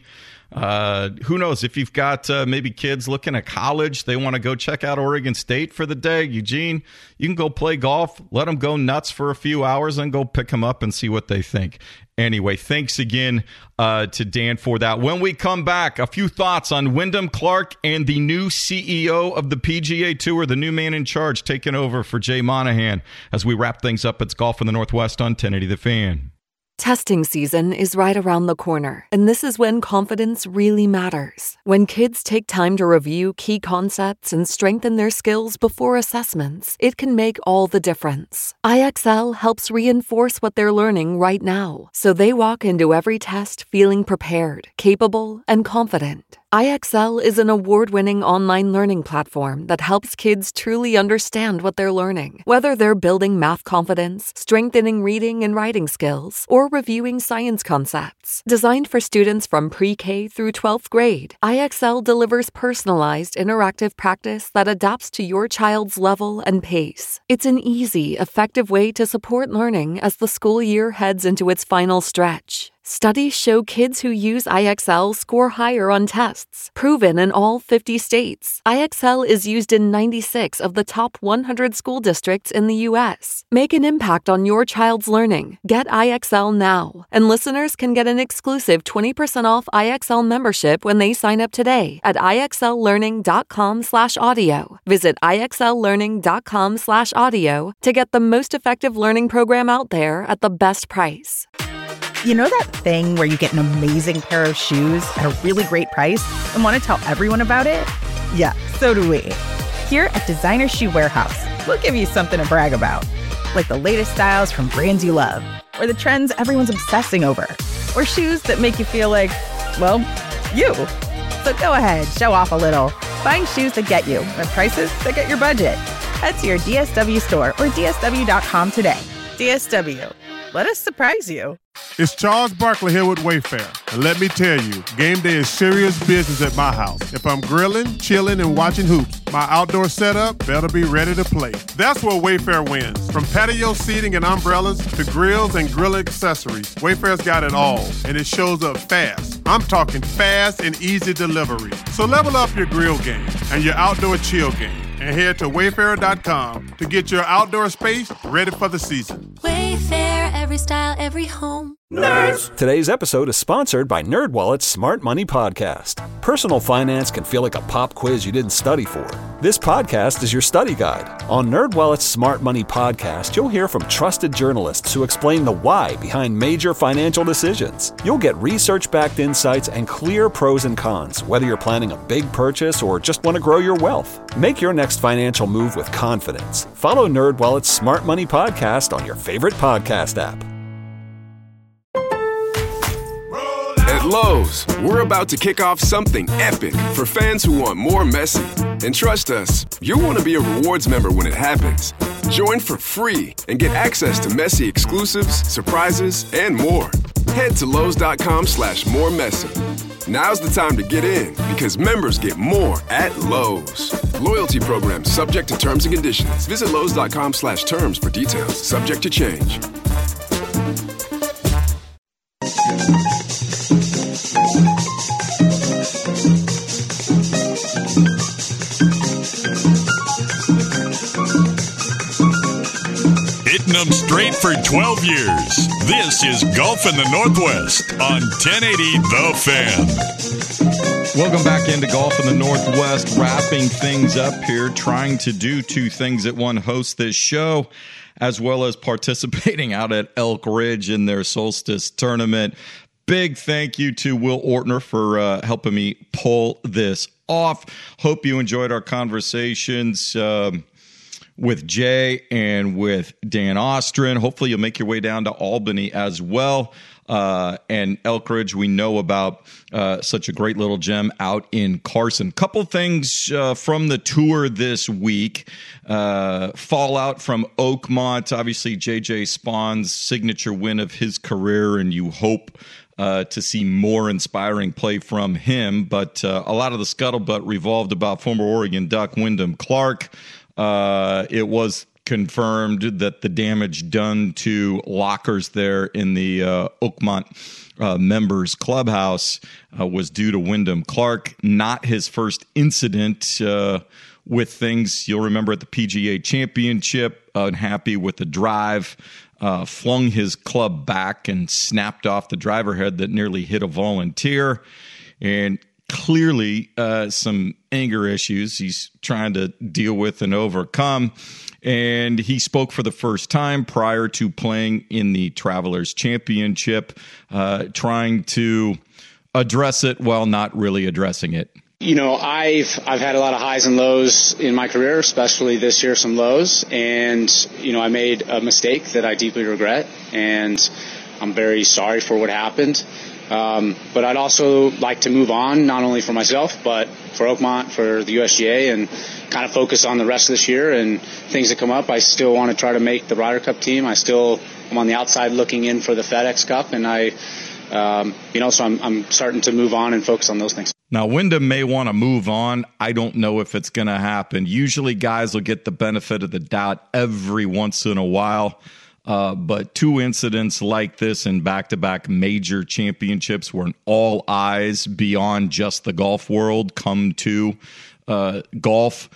Uh, who knows, if you've got uh, maybe kids looking at college, they want to go check out Oregon State for the day. Eugene, you can go play golf, let them go nuts for a few hours, and go pick them up and see what they think. Anyway, thanks again uh, to Dan for that. When we come back, a few thoughts on Wyndham Clark and the new C E O of the P G A Tour, the new man in charge, taking over for Jay Monahan as we wrap things up. It's Golf in the Northwest on ten eighty The Fan. Testing season is right around the corner, and this is when confidence really matters. When kids take time to review key concepts and strengthen their skills before assessments, it can make all the difference. I X L helps reinforce what they're learning right now, so they walk into every test feeling prepared, capable, and confident. I X L is an award-winning online learning platform that helps kids truly understand what they're learning, whether they're building math confidence, strengthening reading and writing skills, or reviewing science concepts. Designed for students from pre-K through twelfth grade, I X L delivers personalized, interactive practice that adapts to your child's level and pace. It's an easy, effective way to support learning as the school year heads into its final stretch. Studies show kids who use I X L score higher on tests, proven in all fifty states. I X L is used in ninety-six of the top one hundred school districts in the U S. Make an impact on your child's learning. Get I X L now. And listeners can get an exclusive twenty percent off I X L membership when they sign up today at IXLlearning.com slash audio. Visit IXLlearning.com slash audio to get the most effective learning program out there at the best price. You know that thing where you get an amazing pair of shoes at a really great price and want to tell everyone about it? Yeah, so do we. Here at Designer Shoe Warehouse, we'll give you something to brag about. Like the latest styles from brands you love, or the trends everyone's obsessing over, or shoes that make you feel like, well, you. So go ahead, show off a little. Find shoes that get you at prices that get your budget. Head to your D S W store or D S W dot com today. D S W. Let us surprise you. It's Charles Barkley here with Wayfair. And let me tell you, game day is serious business at my house. If I'm grilling, chilling, and watching hoops, my outdoor setup better be ready to play. That's where Wayfair wins. From patio seating and umbrellas to grills and grill accessories, Wayfair's got it all, and it shows up fast. I'm talking fast and easy delivery. So level up your grill game and your outdoor chill game, and head to wayfair dot com to get your outdoor space ready for the season. Wayfair, every style, every home. Nerds! Today's episode is sponsored by NerdWallet's Smart Money Podcast. Personal finance can feel like a pop quiz you didn't study for. This podcast is your study guide. On NerdWallet's Smart Money Podcast, you'll hear from trusted journalists who explain the why behind major financial decisions. You'll get research-backed insights and clear pros and cons, whether you're planning a big purchase or just want to grow your wealth. Make your next financial move with confidence. Follow NerdWallet's Smart Money Podcast on your favorite podcast app. At Lowe's, we're about to kick off something epic for fans who want more Messi. And trust us, you'll want to be a rewards member when it happens. Join for free and get access to Messi exclusives, surprises, and more. Head to Lowe's.com slash more Messi. Now's the time to get in because members get more at Lowe's. Loyalty program subject to terms and conditions. Visit Lowe's.com slash terms for details. Subject to change. Hitting them straight for twelve years. This is Golf in the Northwest on ten eighty The Fan. Welcome back into Golf in the Northwest, wrapping things up here, trying to do two things at one, host this show, as well as participating out at Elk Ridge in their Solstice tournament. Big thank you to Will Ortner for uh, helping me pull this off. Hope you enjoyed our conversations um, with Jay and with Dan Ostrin. Hopefully you'll make your way down to Albany as well. Uh, and Elk Ridge, we know about uh, such a great little gem out in Carson. Couple things uh, from the tour this week. Uh, fallout from Oakmont. Obviously, J J Spahn's signature win of his career, and you hope uh, to see more inspiring play from him. But uh, a lot of the scuttlebutt revolved about former Oregon Duck Wyndham Clark. Uh, it was confirmed that the damage done to lockers there in the uh, Oakmont uh, members clubhouse uh, was due to Wyndham Clark. Not his first incident uh, with things. You'll remember at the P G A Championship, unhappy with the drive, uh, flung his club back and snapped off the driver head that nearly hit a volunteer. And clearly uh, some anger issues he's trying to deal with and overcome. And he spoke for the first time prior to playing in the Travelers Championship, uh, trying to address it while not really addressing it. You know, I've I've had a lot of highs and lows in my career, especially this year, some lows. And, you know, I made a mistake that I deeply regret, and I'm very sorry for what happened. Um, but I'd also like to move on, not only for myself, but for Oakmont, for the U S G A, and kind of focus on the rest of this year and things that come up. I still want to try to make the Ryder Cup team. I still am on the outside looking in for the FedEx Cup, and I, um, you know, so I'm, I'm starting to move on and focus on those things. Now, Wyndham may want to move on. I don't know if it's going to happen. Usually guys will get the benefit of the doubt every once in a while. Uh, but two incidents like this in back-to-back major championships where all eyes beyond just the golf world come to uh, golf.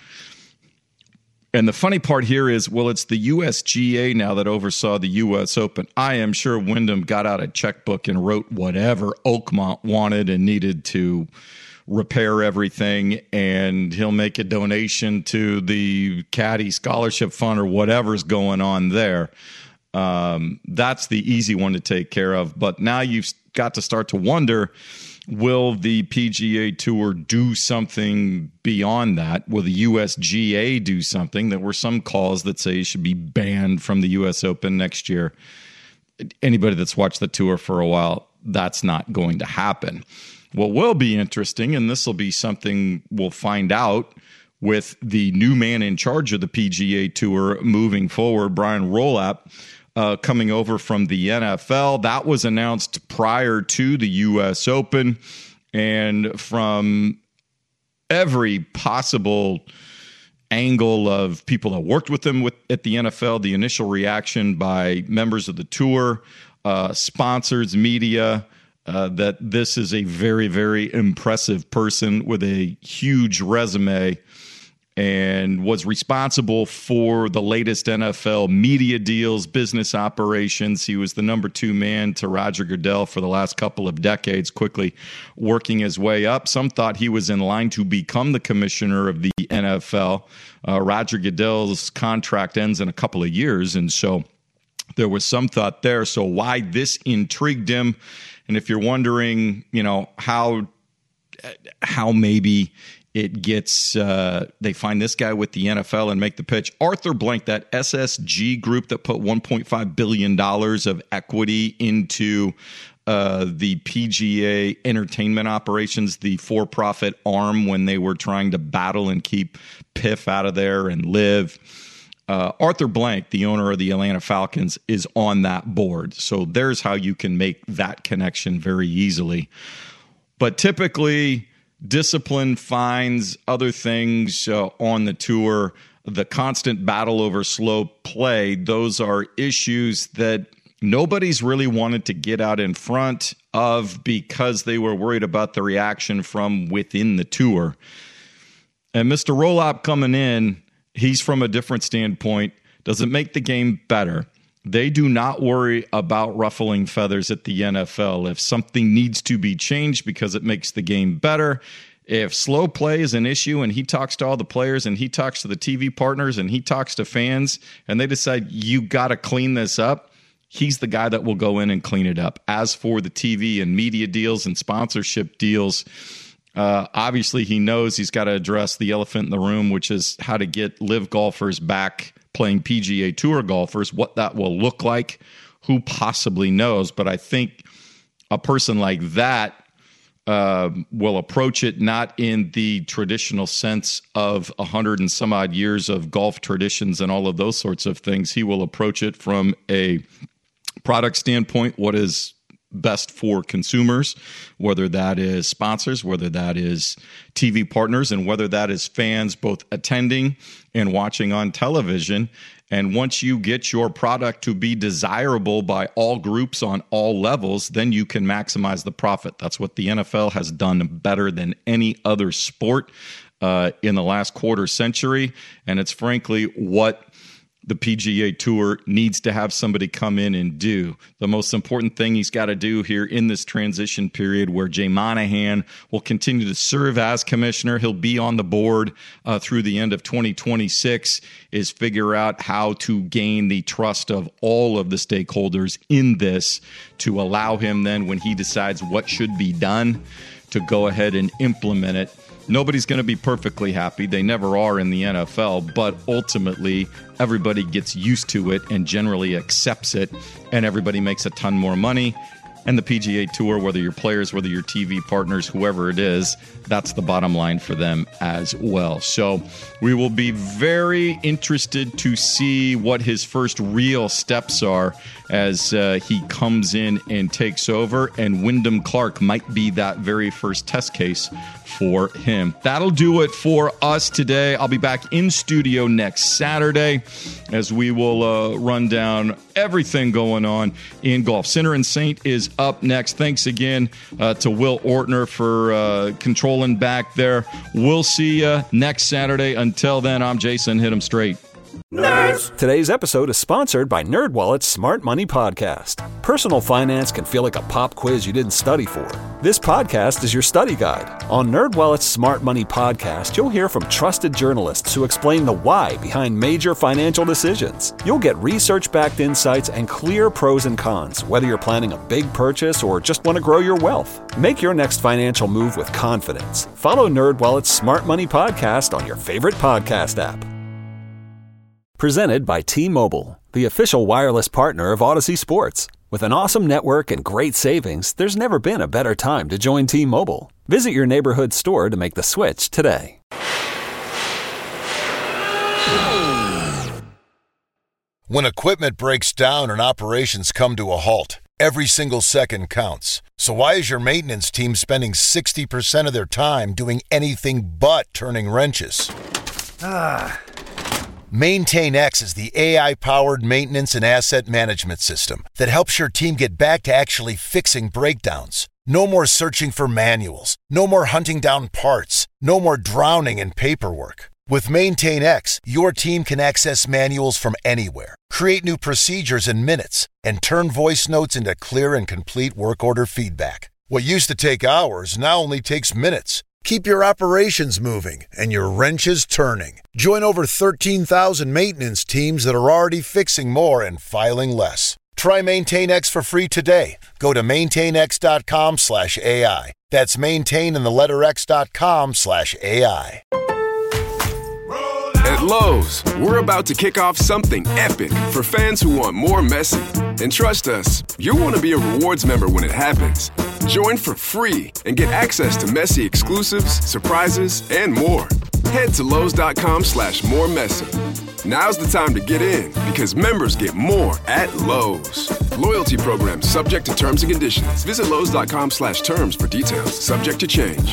And the funny part here is, well, it's the U S G A now that oversaw the U S Open. I am sure Wyndham got out a checkbook and wrote whatever Oakmont wanted and needed to repair everything, and he'll make a donation to the Caddy Scholarship Fund or whatever's going on there. Um, that's the easy one to take care of. But now you've got to start to wonder, will the P G A Tour do something beyond that? Will the U S G A do something? There were some calls that say he should be banned from the U S Open next year. Anybody that's watched the tour for a while, that's not going to happen. What will be interesting, and this will be something we'll find out with the new man in charge of the P G A Tour moving forward, Brian Rolap, uh, coming over from the N F L. That was announced prior to the U S Open, and from every possible angle of people that worked with him with, at the N F L, the initial reaction by members of the tour, uh, sponsors, media, uh, that this is a very, very impressive person with a huge resume, and was responsible for the latest N F L media deals, business operations. He was the number two man to Roger Goodell for the last couple of decades, quickly working his way up. Some thought he was in line to become the commissioner of the N F L. Uh, Roger Goodell's contract ends in a couple of years, and so there was some thought there. So why this intrigued him, and if you're wondering, you know, how how maybe it gets, uh, they find this guy with the N F L and make the pitch. Arthur Blank, that S S G group that put one point five billion dollars of equity into uh, the P G A entertainment operations, the for-profit arm when they were trying to battle and keep P I F out of there and live. Uh, Arthur Blank, the owner of the Atlanta Falcons, is on that board. So there's how you can make that connection very easily. But typically, discipline, fines, other things uh, on the tour, the constant battle over slow play, those are issues that nobody's really wanted to get out in front of because they were worried about the reaction from within the tour. And Mister Rolap coming in, he's from a different standpoint. Does it make the game better? They do not worry about ruffling feathers at the N F L. If something needs to be changed because it makes the game better, if slow play is an issue and he talks to all the players and he talks to the T V partners and he talks to fans and they decide you got to clean this up, he's the guy that will go in and clean it up. As for the T V and media deals and sponsorship deals, uh, obviously he knows he's got to address the elephant in the room, which is how to get live golfers back playing P G A Tour golfers. What that will look like, who possibly knows? But I think a person like that uh, will approach it not in the traditional sense of a hundred and some odd years of golf traditions and all of those sorts of things. He will approach it from a product standpoint. What is best for consumers, whether that is sponsors, whether that is T V partners, and whether that is fans both attending and watching on television. And once you get your product to be desirable by all groups on all levels, then you can maximize the profit. That's what the N F L has done better than any other sport uh, in the last quarter century. And it's frankly what the P G A Tour needs to have somebody come in and do. The most important thing he's got to do here in this transition period where Jay Monahan will continue to serve as commissioner, he'll be on the board uh, through the end of twenty twenty-six, is figure out how to gain the trust of all of the stakeholders in this to allow him then, when he decides what should be done, to go ahead and implement it. Nobody's going to be perfectly happy. They never are in the N F L, but ultimately everybody gets used to it and generally accepts it, and everybody makes a ton more money. And the P G A Tour, whether you're players, whether you're T V partners, whoever it is, that's the bottom line for them as well. So we will be very interested to see what his first real steps are as uh, he comes in and takes over. And Wyndham Clark might be that very first test case for him. That'll do it for us today. I'll be back in studio next Saturday as we will uh, run down everything going on in golf. Sinner and Saint is up next. Thanks again uh, to Will Ortner for uh, controlling back there. We'll see you next Saturday. Until then, I'm Jason. Hit 'em straight. Nerds! Today's episode is sponsored by NerdWallet's Smart Money Podcast. Personal finance can feel like a pop quiz you didn't study for. This podcast is your study guide. On NerdWallet's Smart Money Podcast, you'll hear from trusted journalists who explain the why behind major financial decisions. You'll get research-backed insights and clear pros and cons, whether you're planning a big purchase or just want to grow your wealth. Make your next financial move with confidence. Follow NerdWallet's Smart Money Podcast on your favorite podcast app. Presented by T-Mobile, the official wireless partner of Odyssey Sports. With an awesome network and great savings, there's never been a better time to join T-Mobile. Visit your neighborhood store to make the switch today. When equipment breaks down and operations come to a halt, every single second counts. So why is your maintenance team spending sixty percent of their time doing anything but turning wrenches? Ah. MaintainX is the A I-powered maintenance and asset management system that helps your team get back to actually fixing breakdowns. No more searching for manuals. No more hunting down parts. No more drowning in paperwork. With MaintainX, your team can access manuals from anywhere, create new procedures in minutes, and turn voice notes into clear and complete work order feedback. What used to take hours now only takes minutes. Keep your operations moving and your wrenches turning. Join over thirteen thousand maintenance teams that are already fixing more and filing less. Try MaintainX for free today. Go to maintainx.com slash AI. That's maintain in the letter x.com slash AI. At Lowe's, we're about to kick off something epic for fans who want more Messi. And trust us, you'll want to be a rewards member when it happens. Join for free and get access to Messi exclusives, surprises, and more. Head to Lowe's.com slash more Messi. Now's the time to get in because members get more at Lowe's. Loyalty program subject to terms and conditions. Visit Lowe's.com slash terms for details. Subject to change.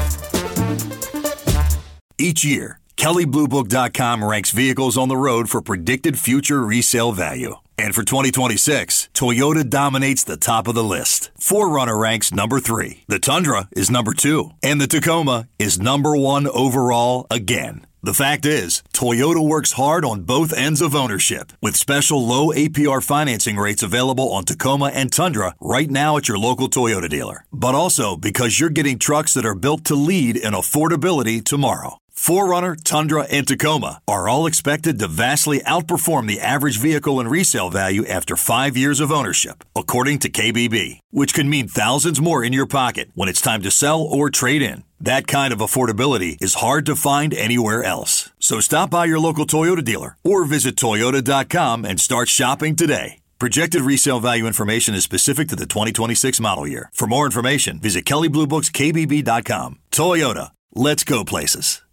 Each year, Kelley Blue Book dot com ranks vehicles on the road for predicted future resale value. And for twenty twenty-six, Toyota dominates the top of the list. four runner ranks number three. The Tundra is number two. And the Tacoma is number one overall again. The fact is, Toyota works hard on both ends of ownership with special low A P R financing rates available on Tacoma and Tundra right now at your local Toyota dealer. But also because you're getting trucks that are built to lead in affordability tomorrow. four runner, Tundra, and Tacoma are all expected to vastly outperform the average vehicle in resale value after five years of ownership, according to K B B, which can mean thousands more in your pocket when it's time to sell or trade in. That kind of affordability is hard to find anywhere else. So stop by your local Toyota dealer or visit Toyota dot com and start shopping today. Projected resale value information is specific to the twenty twenty-six model year. For more information, visit Kelley Blue Books K B B dot com. Toyota, let's go places.